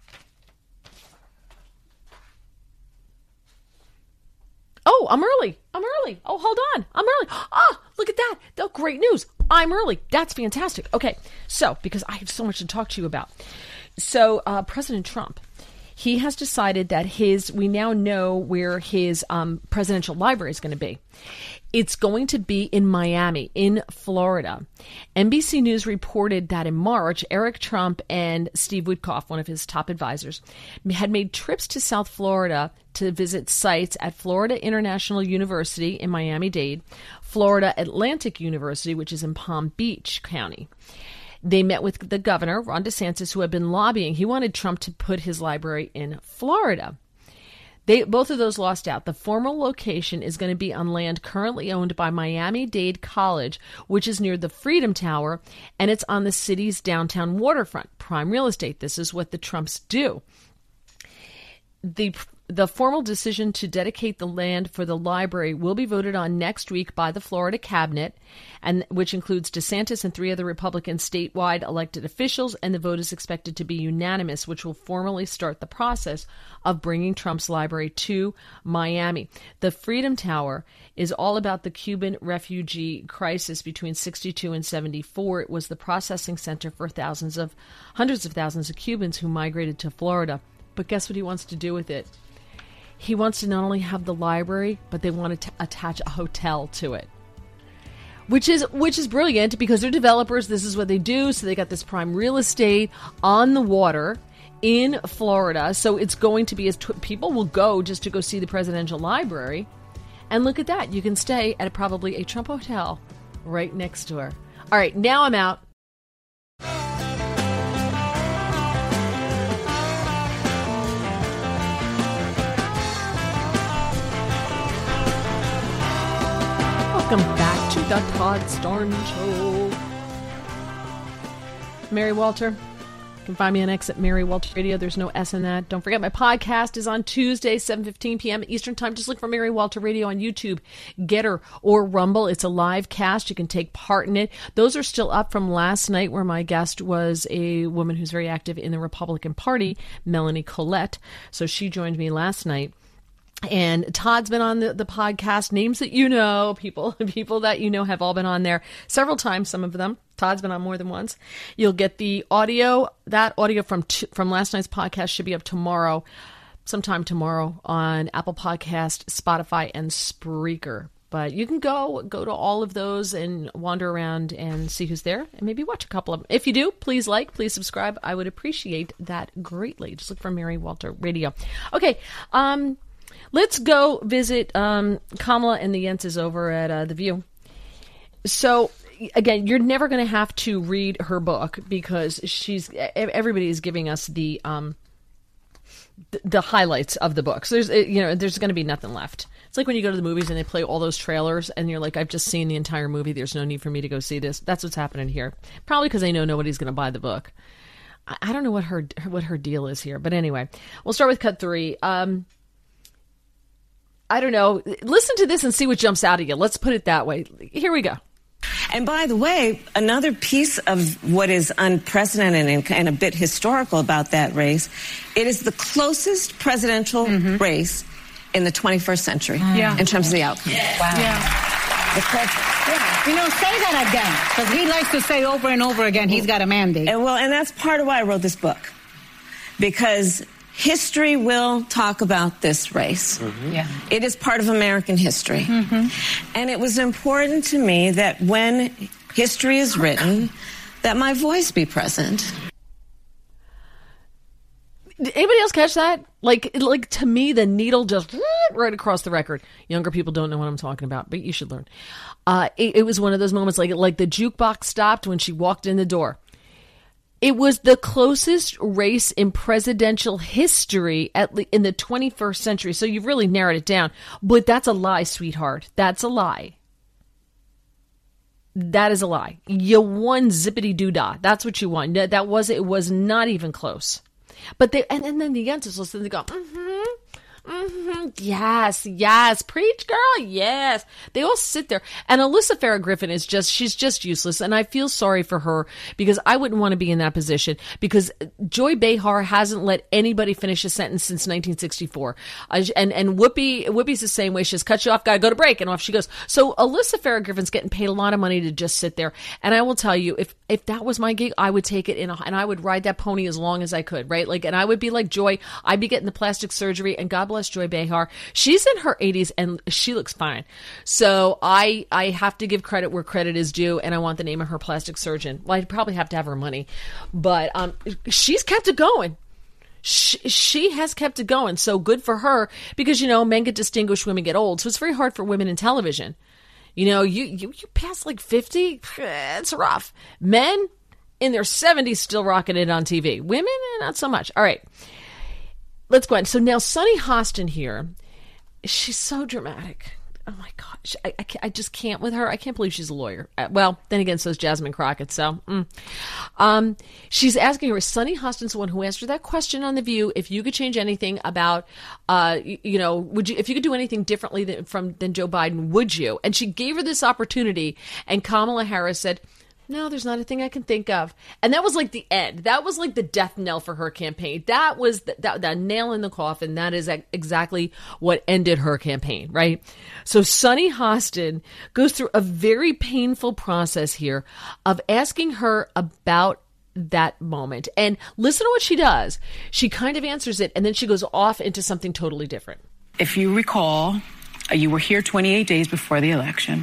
Oh, I'm early. I'm early. Oh, hold on. I'm early. Ah, look at that. Oh, great news. I'm early. That's fantastic. Okay, so because I have so much to talk to you about. So uh, President Trump, he has decided that his, we now know where his um, presidential library is going to be. It's going to be in Miami, in Florida. N B C News reported that in March, Eric Trump and Steve Witkoff, one of his top advisors, had made trips to South Florida to visit sites at Florida International University in Miami-Dade, Florida Atlantic University, which is in Palm Beach County. They met with the governor, Ron DeSantis, who had been lobbying. He wanted Trump to put his library in Florida. They, both of those lost out. The formal location is going to be on land currently owned by Miami-Dade College, which is near the Freedom Tower, and it's on the city's downtown waterfront. Prime real estate. This is what the Trumps do. The The formal decision to dedicate the land for the library will be voted on next week by the Florida cabinet, and which includes DeSantis and three other Republican statewide elected officials, and the vote is expected to be unanimous, which will formally start the process of bringing Trump's library to Miami. The Freedom Tower is all about the Cuban refugee crisis between sixty-two and seventy-four. It was the processing center for thousands of, hundreds of thousands of Cubans who migrated to Florida. But guess what he wants to do with it? He wants to not only have the library, but they want to t- attach a hotel to it, which is which is brilliant because they're developers. This is what they do. So they got this prime real estate on the water in Florida. So it's going to be as t- people will go just to go see the presidential library, and look at that. You can stay at a, probably a Trump hotel right next to her. All right, now I'm out. Welcome back to the Todd Starn Show. Mary Walter. You can find me on X at Mary Walter Radio. There's no S in that. Don't forget, my podcast is on Tuesday, seven fifteen p.m. Eastern Time. Just look for Mary Walter Radio on YouTube, Getter, or Rumble. It's a live cast. You can take part in it. Those are still up from last night, where my guest was a woman who's very active in the Republican Party, Melanie Collette. So she joined me last night. And Todd's been on the, the podcast. Names that you know, people people that you know have all been on there several times, some of them. Todd's been on more than once. You'll get the audio. That audio from t- from last night's podcast should be up tomorrow, sometime tomorrow on Apple Podcast, Spotify, and Spreaker. But you can go go to all of those and wander around and see who's there and maybe watch a couple of them. If you do, please like, please subscribe. I would appreciate that greatly. Just look for Mary Walter Radio. Okay, um... let's go visit um, Kamala and the Yentzes over at uh, The View. So, again, you're never going to have to read her book because she's everybody is giving us the um, the, the highlights of the book. So there's you know there's going to be nothing left. It's like when you go to the movies and they play all those trailers and you're like, I've just seen the entire movie. There's no need for me to go see this. That's what's happening here. Probably because they know nobody's going to buy the book. I, I don't know what her what her deal is here, but anyway, we'll start with cut three. Um, I don't know. Listen to this and see what jumps out at you. Let's put it that way. Here we go. And by the way, another piece of what is unprecedented and, and a bit historical about that race, it is the closest presidential mm-hmm. race in the twenty-first century yeah. in terms of the outcome. Yeah. Wow. Yeah. The yeah. You know, say that again, because he likes to say over and over again he's got a mandate. And well, and that's part of why I wrote this book, because history will talk about this race. Mm-hmm. Yeah. It is part of American history. Mm-hmm. And it was important to me that when history is written, that my voice be present. Did anybody else catch that? Like, like to me, the needle just right across the record. Younger people don't know what I'm talking about, but you should learn. Uh, it, it was one of those moments, like like the jukebox stopped when she walked in the door. It was the closest race in presidential history at le- in the twenty-first century. So you've really narrowed it down. But that's a lie, sweetheart. That's a lie. That is a lie. You won zippity-doo-dah. That's what you won. That was, it was not even close. But they, and, and then the Yentzes listen, they go, mm-hmm, Mm-hmm. Yes, yes. Preach, girl. Yes. They all sit there. And Alyssa Farah Griffin is just, she's just useless. And I feel sorry for her because I wouldn't want to be in that position because Joy Behar hasn't let anybody finish a sentence since nineteen sixty-four. Uh, and, and Whoopi, Whoopi's the same way. She just cuts you off, gotta go to break, and off she goes. So Alyssa Farah Griffin's getting paid a lot of money to just sit there. And I will tell you, if, if that was my gig, I would take it in a, and I would ride that pony as long as I could, right? Like, and I would be like Joy. I'd be getting the plastic surgery, and God bless Joy Behar. She's in her eighties and she looks fine. So I I have to give credit where credit is due, and I want the name of her plastic surgeon. Well, I'd probably have to have her money, but um, she's kept it going. She, she has kept it going. So good for her because, you know, men get distinguished, women get old. So it's very hard for women in television. You know, you, you, you pass like fifty, it's rough. Men in their seventies still rocking it on T V. Women, not so much. All right. Let's go on. So now Sunny Hostin here, she's so dramatic. Oh my gosh. I, I, I just can't with her. I can't believe she's a lawyer. Uh, well, then again, so is Jasmine Crockett. So, mm. um, she's asking her, Sunny Hostin's the one who asked her that question on The View. If you could change anything about, uh, you, you know, would you, if you could do anything differently than, from, than Joe Biden, would you? And she gave her this opportunity. And Kamala Harris said, no, there's not a thing I can think of. And that was like the end. That was like the death knell for her campaign. That was the, that, that nail in the coffin. That is exactly what ended her campaign, right? So Sunny Hostin goes through a very painful process here of asking her about that moment. And listen to what she does. She kind of answers it, and then she goes off into something totally different. If you recall, you were here twenty-eight days before the election,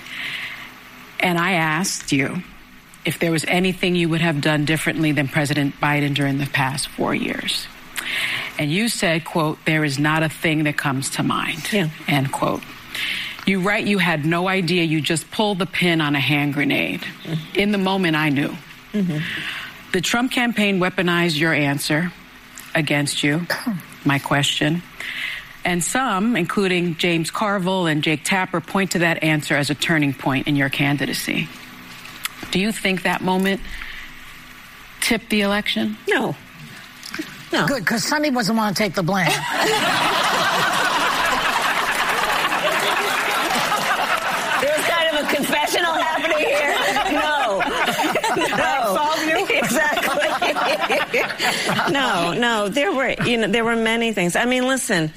and I asked you if there was anything you would have done differently than President Biden during the past four years. And you said, quote, there is not a thing that comes to mind, yeah. End quote. You write you had no idea, you just pulled the pin on a hand grenade. Mm-hmm. In the moment, I knew. Mm-hmm. The Trump campaign weaponized your answer against you, my question. And some, including James Carville and Jake Tapper, point to that answer as a turning point in your candidacy. Do you think that moment tipped the election? No. No. Good, because Sunny doesn't want to take the blame. There's kind of a confessional happening here. No. No. Solve you? Exactly. No, no. There were, you know, there were many things. I mean, listen.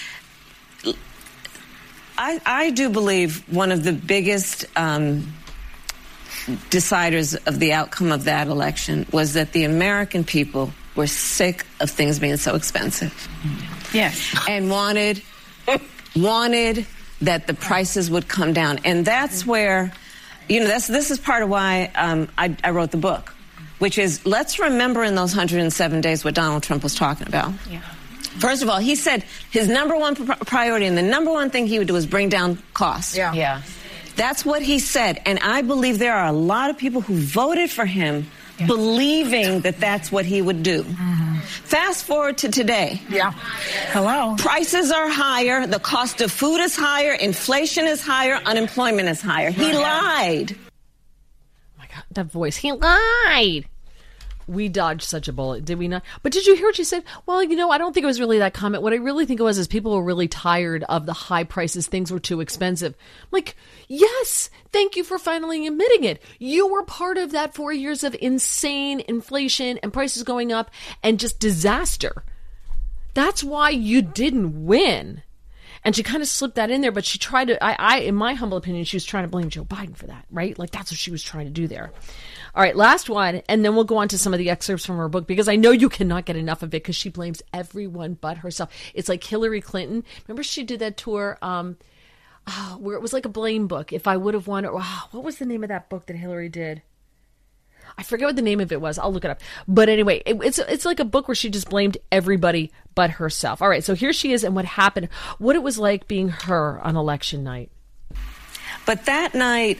I, I do believe one of the biggest um, deciders of the outcome of that election was that the American people were sick of things being so expensive. Yes. And wanted wanted that the prices would come down. And that's where, you know, that's this is part of why um, I, I wrote the book, which is let's remember in those one hundred seven days what Donald Trump was talking about. Yeah. First of all, he said his number one priority and the number one thing he would do is bring down costs. Yeah. Yeah. That's what he said. And I believe there are a lot of people who voted for him yeah. believing that that's what he would do. Mm-hmm. Fast forward to today. Yeah. Hello. Prices are higher. The cost of food is higher. Inflation is higher. Unemployment is higher. He lied. Oh, my God. That voice. He lied. We dodged such a bullet, did we not? But did you hear what she said? Well, you know, I don't think it was really that comment. What I really think it was is people were really tired of the high prices. Things were too expensive. I'm like, yes, thank you for finally admitting it. You were part of that four years of insane inflation and prices going up and just disaster. That's why you didn't win. And she kind of slipped that in there, but she tried to, I, I, in my humble opinion, she was trying to blame Joe Biden for that, right? Like that's what she was trying to do there. All right, last one, and then we'll go on to some of the excerpts from her book, because I know you cannot get enough of it, because she blames everyone but herself. It's like Hillary Clinton. Remember she did that tour um, oh, where it was like a blame book, If I Would Have Won. Or, oh, what was the name of that book that Hillary did? I forget what the name of it was. I'll look it up. But anyway, it, it's it's like a book where she just blamed everybody but herself. All right, so here she is and what happened, what it was like being her on election night. But that night,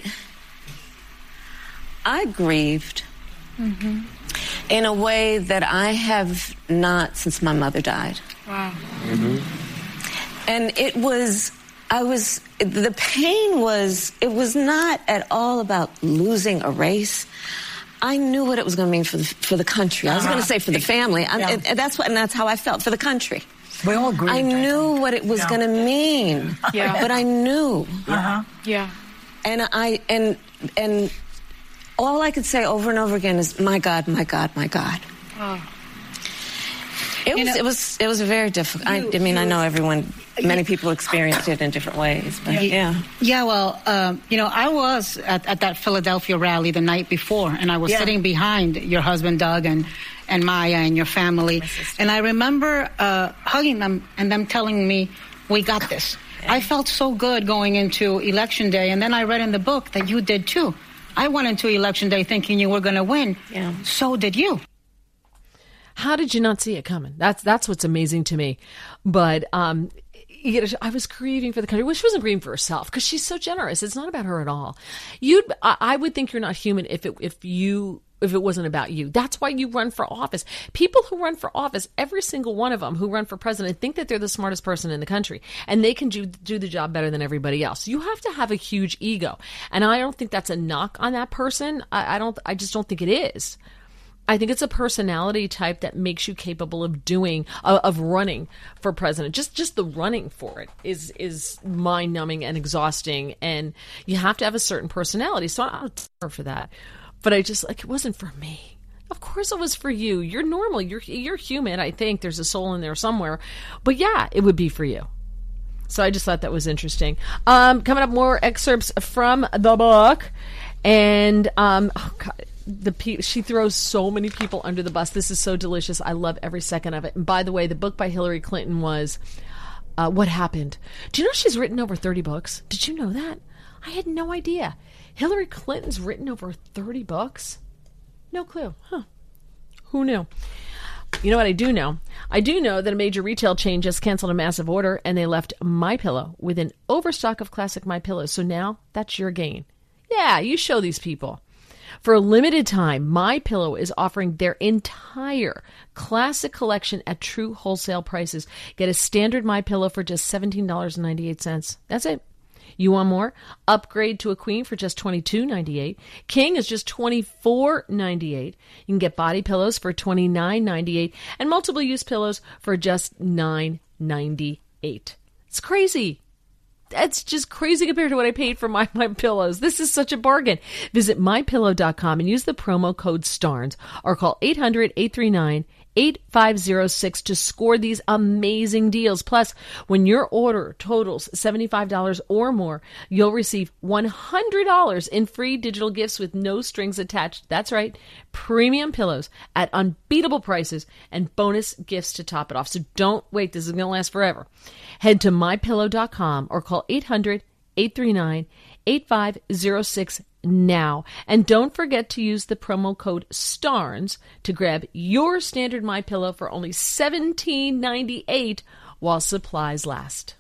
I grieved mm-hmm. in a way that I have not since my mother died. Wow. Mm-hmm. And it was, I was, the pain was, it was not at all about losing a race. I knew what it was going to mean for the, for the country. I was uh-huh. going to say for the family. Yeah. And that's what, and that's how I felt, for the country. We all agree. I knew what it was Yeah. going to mean. Yeah. But I knew. Uh-huh. Yeah. And I and and all I could say over and over again is, my God, my God, my God. Oh. It You was know- it was it was very difficult. I, I mean, I know everyone, many people experienced it in different ways, but yeah. Yeah, well, um, you know, I was at, at that Philadelphia rally the night before, and I was Yeah. sitting behind your husband, Doug, and, and Maya and your family. And I remember uh, hugging them and them telling me, we got this. I felt so good going into Election Day, and then I read in the book that you did too. I went into Election Day thinking you were going to win. Yeah. So did you. How did you not see it coming? That's that's what's amazing to me. But um, you know, I was grieving for the country. Well, she wasn't grieving for herself because she's so generous. It's not about her at all. You'd, I, I would think you're not human if it if you if it wasn't about you. That's why you run for office. People who run for office, every single one of them who run for president, think that they're the smartest person in the country and they can do do the job better than everybody else. You have to have a huge ego, and I don't think that's a knock on that person. I, I don't. I just don't think it is. I think it's a personality type that makes you capable of doing, of, of running for president. Just, just the running for it is, is mind numbing and exhausting. And you have to have a certain personality. So I'll tell her for that. But I just, like, it wasn't for me. Of course it was for you. You're normal. You're, you're human. I think there's a soul in there somewhere, but yeah, it would be for you. So I just thought that was interesting. Um, coming up, more excerpts from the book. And, um, oh God. The pe- she throws so many people under the bus. This is so delicious. I love every second of it. And by the way, the book by Hillary Clinton was uh, What Happened. Do you know she's written over thirty books? Did you know that? I had no idea. Hillary Clinton's written over thirty books? No clue. Huh. Who knew? You know what I do know? I do know that a major retail chain just canceled a massive order and they left MyPillow with an overstock of classic MyPillows. So now that's your gain. Yeah, you show these people. For a limited time, MyPillow is offering their entire classic collection at true wholesale prices. Get a standard MyPillow for just seventeen dollars and ninety-eight cents. That's it. You want more? Upgrade to a queen for just twenty-two dollars and ninety-eight cents. King is just twenty-four dollars and ninety-eight cents. You can get body pillows for twenty-nine dollars and ninety-eight cents and multiple use pillows for just nine dollars and ninety-eight cents. It's crazy. That's just crazy compared to what I paid for my, my pillows. This is such a bargain. Visit my pillow dot com and use the promo code STARNS or call eight hundred, eight three nine, eight five zero six to score these amazing deals. Plus, when your order totals seventy-five dollars or more, you'll receive one hundred dollars in free digital gifts with no strings attached. That's right. Premium pillows at unbeatable prices and bonus gifts to top it off. So don't wait. This is going to last forever. Head to my pillow dot com or call eight hundred, eight three nine, eight five zero six now. And don't forget to use the promo code STARNS to grab your standard MyPillow for only seventeen ninety-eight while supplies last.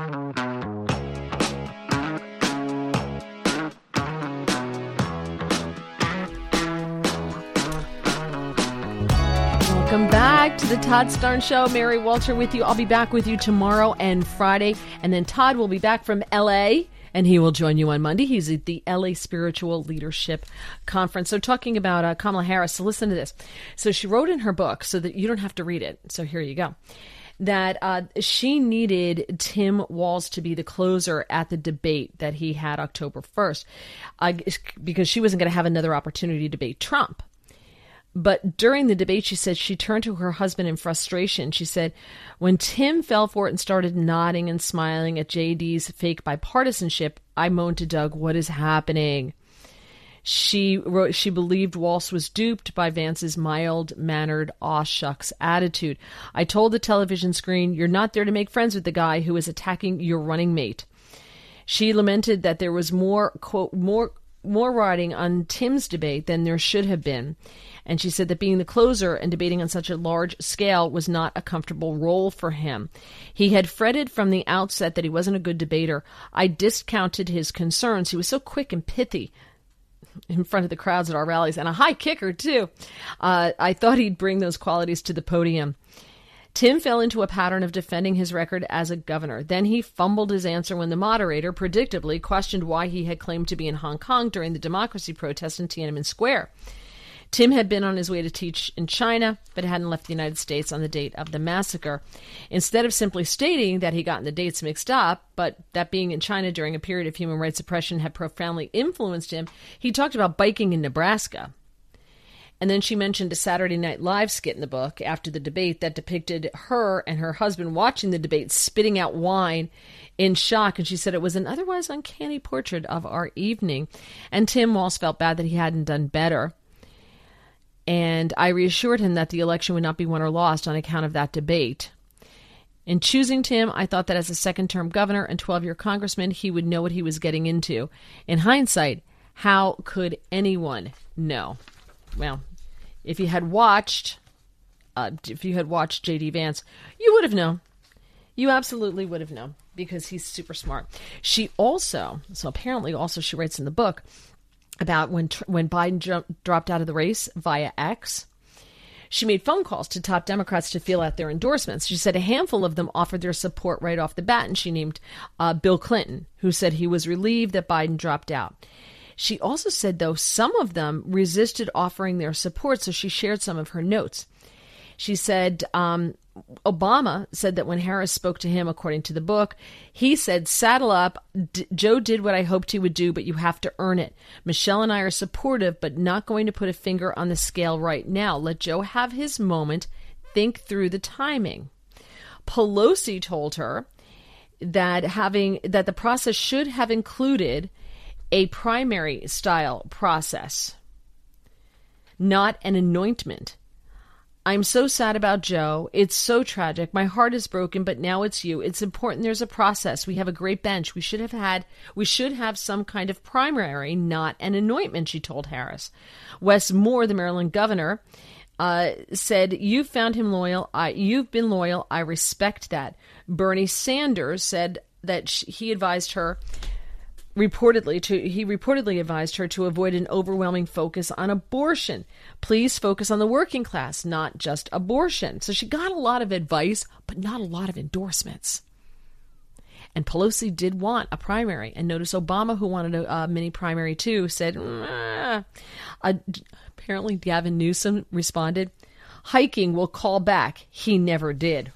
Welcome back to the Todd Starnes Show. Mary Walter with you. I'll be back with you tomorrow and Friday. And then Todd will be back from L A, and he will join you on Monday. He's at the L A Spiritual Leadership Conference. So talking about uh, Kamala Harris, so listen to this. So she wrote in her book, so that you don't have to read it. So here you go. That uh, she needed Tim Walz to be the closer at the debate that he had October first, uh, because she wasn't going to have another opportunity to debate Trump. But during the debate, she said she turned to her husband in frustration. She said, when Tim fell for it and started nodding and smiling at J D's fake bipartisanship, I moaned to Doug, what is happening? She wrote she believed Walz was duped by Vance's mild-mannered aw shucks attitude. I told the television screen, you're not there to make friends with the guy who is attacking your running mate. She lamented that there was more, quote, more, more riding on Tim's debate than there should have been. And she said that being the closer and debating on such a large scale was not a comfortable role for him. He had fretted from the outset that he wasn't a good debater. I discounted his concerns. He was so quick and pithy in front of the crowds at our rallies, and a high kicker, too. Uh, I thought he'd bring those qualities to the podium. Tim fell into a pattern of defending his record as a governor. Then he fumbled his answer when the moderator, predictably, questioned why he had claimed to be in Hong Kong during the democracy protest in Tiananmen Square. Tim had been on his way to teach in China, but hadn't left the United States on the date of the massacre. Instead of simply stating that he gotten the dates mixed up, but that being in China during a period of human rights suppression had profoundly influenced him, he talked about biking in Nebraska. And then she mentioned a Saturday Night Live skit in the book after the debate that depicted her and her husband watching the debate, spitting out wine in shock. And she said it was an otherwise uncanny portrait of our evening. And Tim Walz felt bad that he hadn't done better. And I reassured him that the election would not be won or lost on account of that debate. In choosing Tim, I thought that as a second-term governor and twelve-year congressman, he would know what he was getting into. In hindsight, how could anyone know? Well, if you had watched, uh, if you had watched J D. Vance, you would have known. You absolutely would have known because he's super smart. She also, so apparently also she writes in the book about when when Biden jumped, dropped out of the race via X. She made phone calls to top Democrats to fill out their endorsements. She said a handful of them offered their support right off the bat, and she named uh, Bill Clinton, who said he was relieved that Biden dropped out. She also said, though, some of them resisted offering their support, so she shared some of her notes. She said um, Obama said that when Harris spoke to him, according to the book, he said, saddle up. D- Joe did what I hoped he would do, but you have to earn it. Michelle and I are supportive, but not going to put a finger on the scale right now. Let Joe have his moment. Think through the timing. Pelosi told her that having that the process should have included a primary style process, not an anointment. I'm so sad about Joe. It's so tragic. My heart is broken, but now it's you. It's important there's a process. We have a great bench. We should have had, we should have some kind of primary, not an anointment, she told Harris. Wes Moore, the Maryland governor, uh, said, you found him loyal. I, you've been loyal. I respect that. Bernie Sanders said that she, he advised her Reportedly, to he reportedly advised her to avoid an overwhelming focus on abortion. Please focus on the working class, not just abortion. So she got a lot of advice, but not a lot of endorsements. And Pelosi did want a primary. And notice Obama, who wanted a, a mini primary too, said, mm. uh, apparently Gavin Newsom responded, hiking will call back. He never did.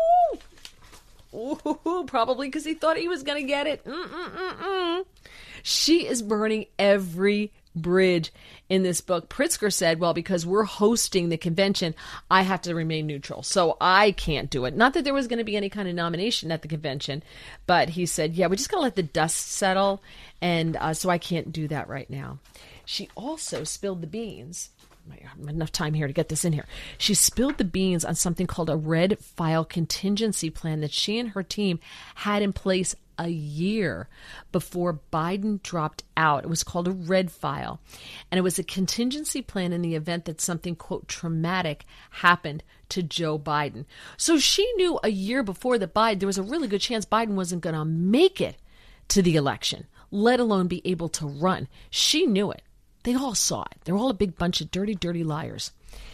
Ooh, probably because he thought he was going to get it. Mm-mm-mm-mm. She is burning every bridge in this book. Pritzker said, well, because we're hosting the convention, I have to remain neutral. So I can't do it. Not that there was going to be any kind of nomination at the convention, but he said, yeah, we just got to let the dust settle. And uh, so I can't do that right now. She also spilled the beans. I have enough time here to get this in here. She spilled the beans on something called a red file contingency plan that she and her team had in place a year before Biden dropped out. It was called a red file. And it was a contingency plan in the event that something, quote, traumatic happened to Joe Biden. So she knew a year before that Biden, there was a really good chance Biden wasn't going to make it to the election, let alone be able to run. She knew it. They all saw it. They're all a big bunch of dirty, dirty liars.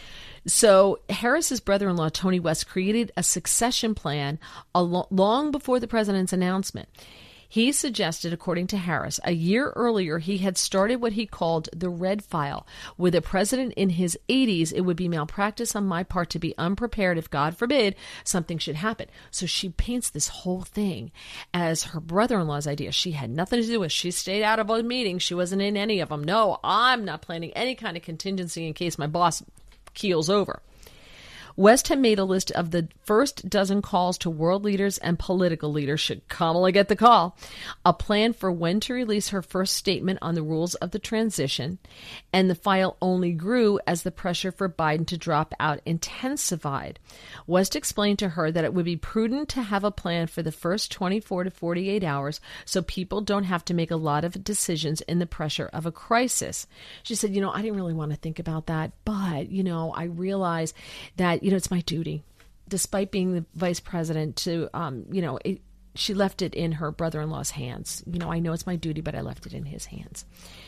So Harris's brother-in-law, Tony West, created a succession plan a lo- long before the president's announcement. He suggested, according to Harris, a year earlier he had started what he called the red file. With a president in his eighties, it would be malpractice on my part to be unprepared if, God forbid, something should happen. So she paints this whole thing as her brother-in-law's idea. She had nothing to do with. She stayed out of a meeting. She wasn't in any of them. No, I'm not planning any kind of contingency in case my boss keels over. West had made a list of the first dozen calls to world leaders and political leaders, should Kamala get the call, a plan for when to release her first statement on the rules of the transition, and the file only grew as the pressure for Biden to drop out intensified. West explained to her that it would be prudent to have a plan for the first twenty-four to forty-eight hours so people don't have to make a lot of decisions in the pressure of a crisis. She said, you know, I didn't really want to think about that, but, you know, I realize that, you know, it's my duty, despite being the vice president, to, um, you know, it, she left it in her brother-in-law's hands. You know, I know it's my duty, but I left it in his hands.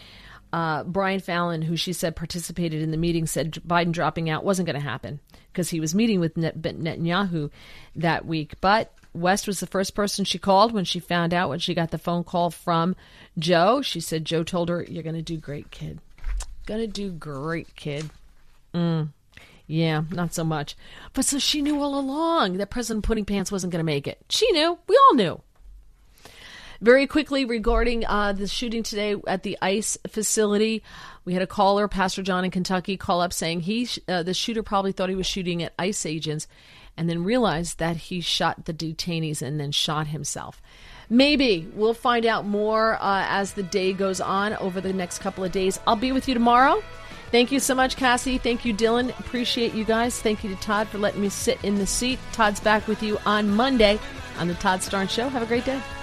Uh, Brian Fallon, who she said participated in the meeting, said Biden dropping out wasn't going to happen because he was meeting with Net- Netanyahu that week. But West was the first person she called when she found out, when she got the phone call from Joe. She said Joe told her, you're going to do great, kid. Going to do great, kid. Mm. Yeah, not so much. But so she knew all along that President Pudding Pants wasn't going to make it. She knew. We all knew. Very quickly, regarding uh, the shooting today at the ICE facility, we had a caller, Pastor John in Kentucky, call up saying he, uh, the shooter probably thought he was shooting at ICE agents and then realized that he shot the detainees and then shot himself. Maybe. We'll find out more uh, as the day goes on over the next couple of days. I'll be with you tomorrow. Thank you so much, Cassie. Thank you, Dylan. Appreciate you guys. Thank you to Todd for letting me sit in the seat. Todd's back with you on Monday on the Todd Starnes Show. Have a great day.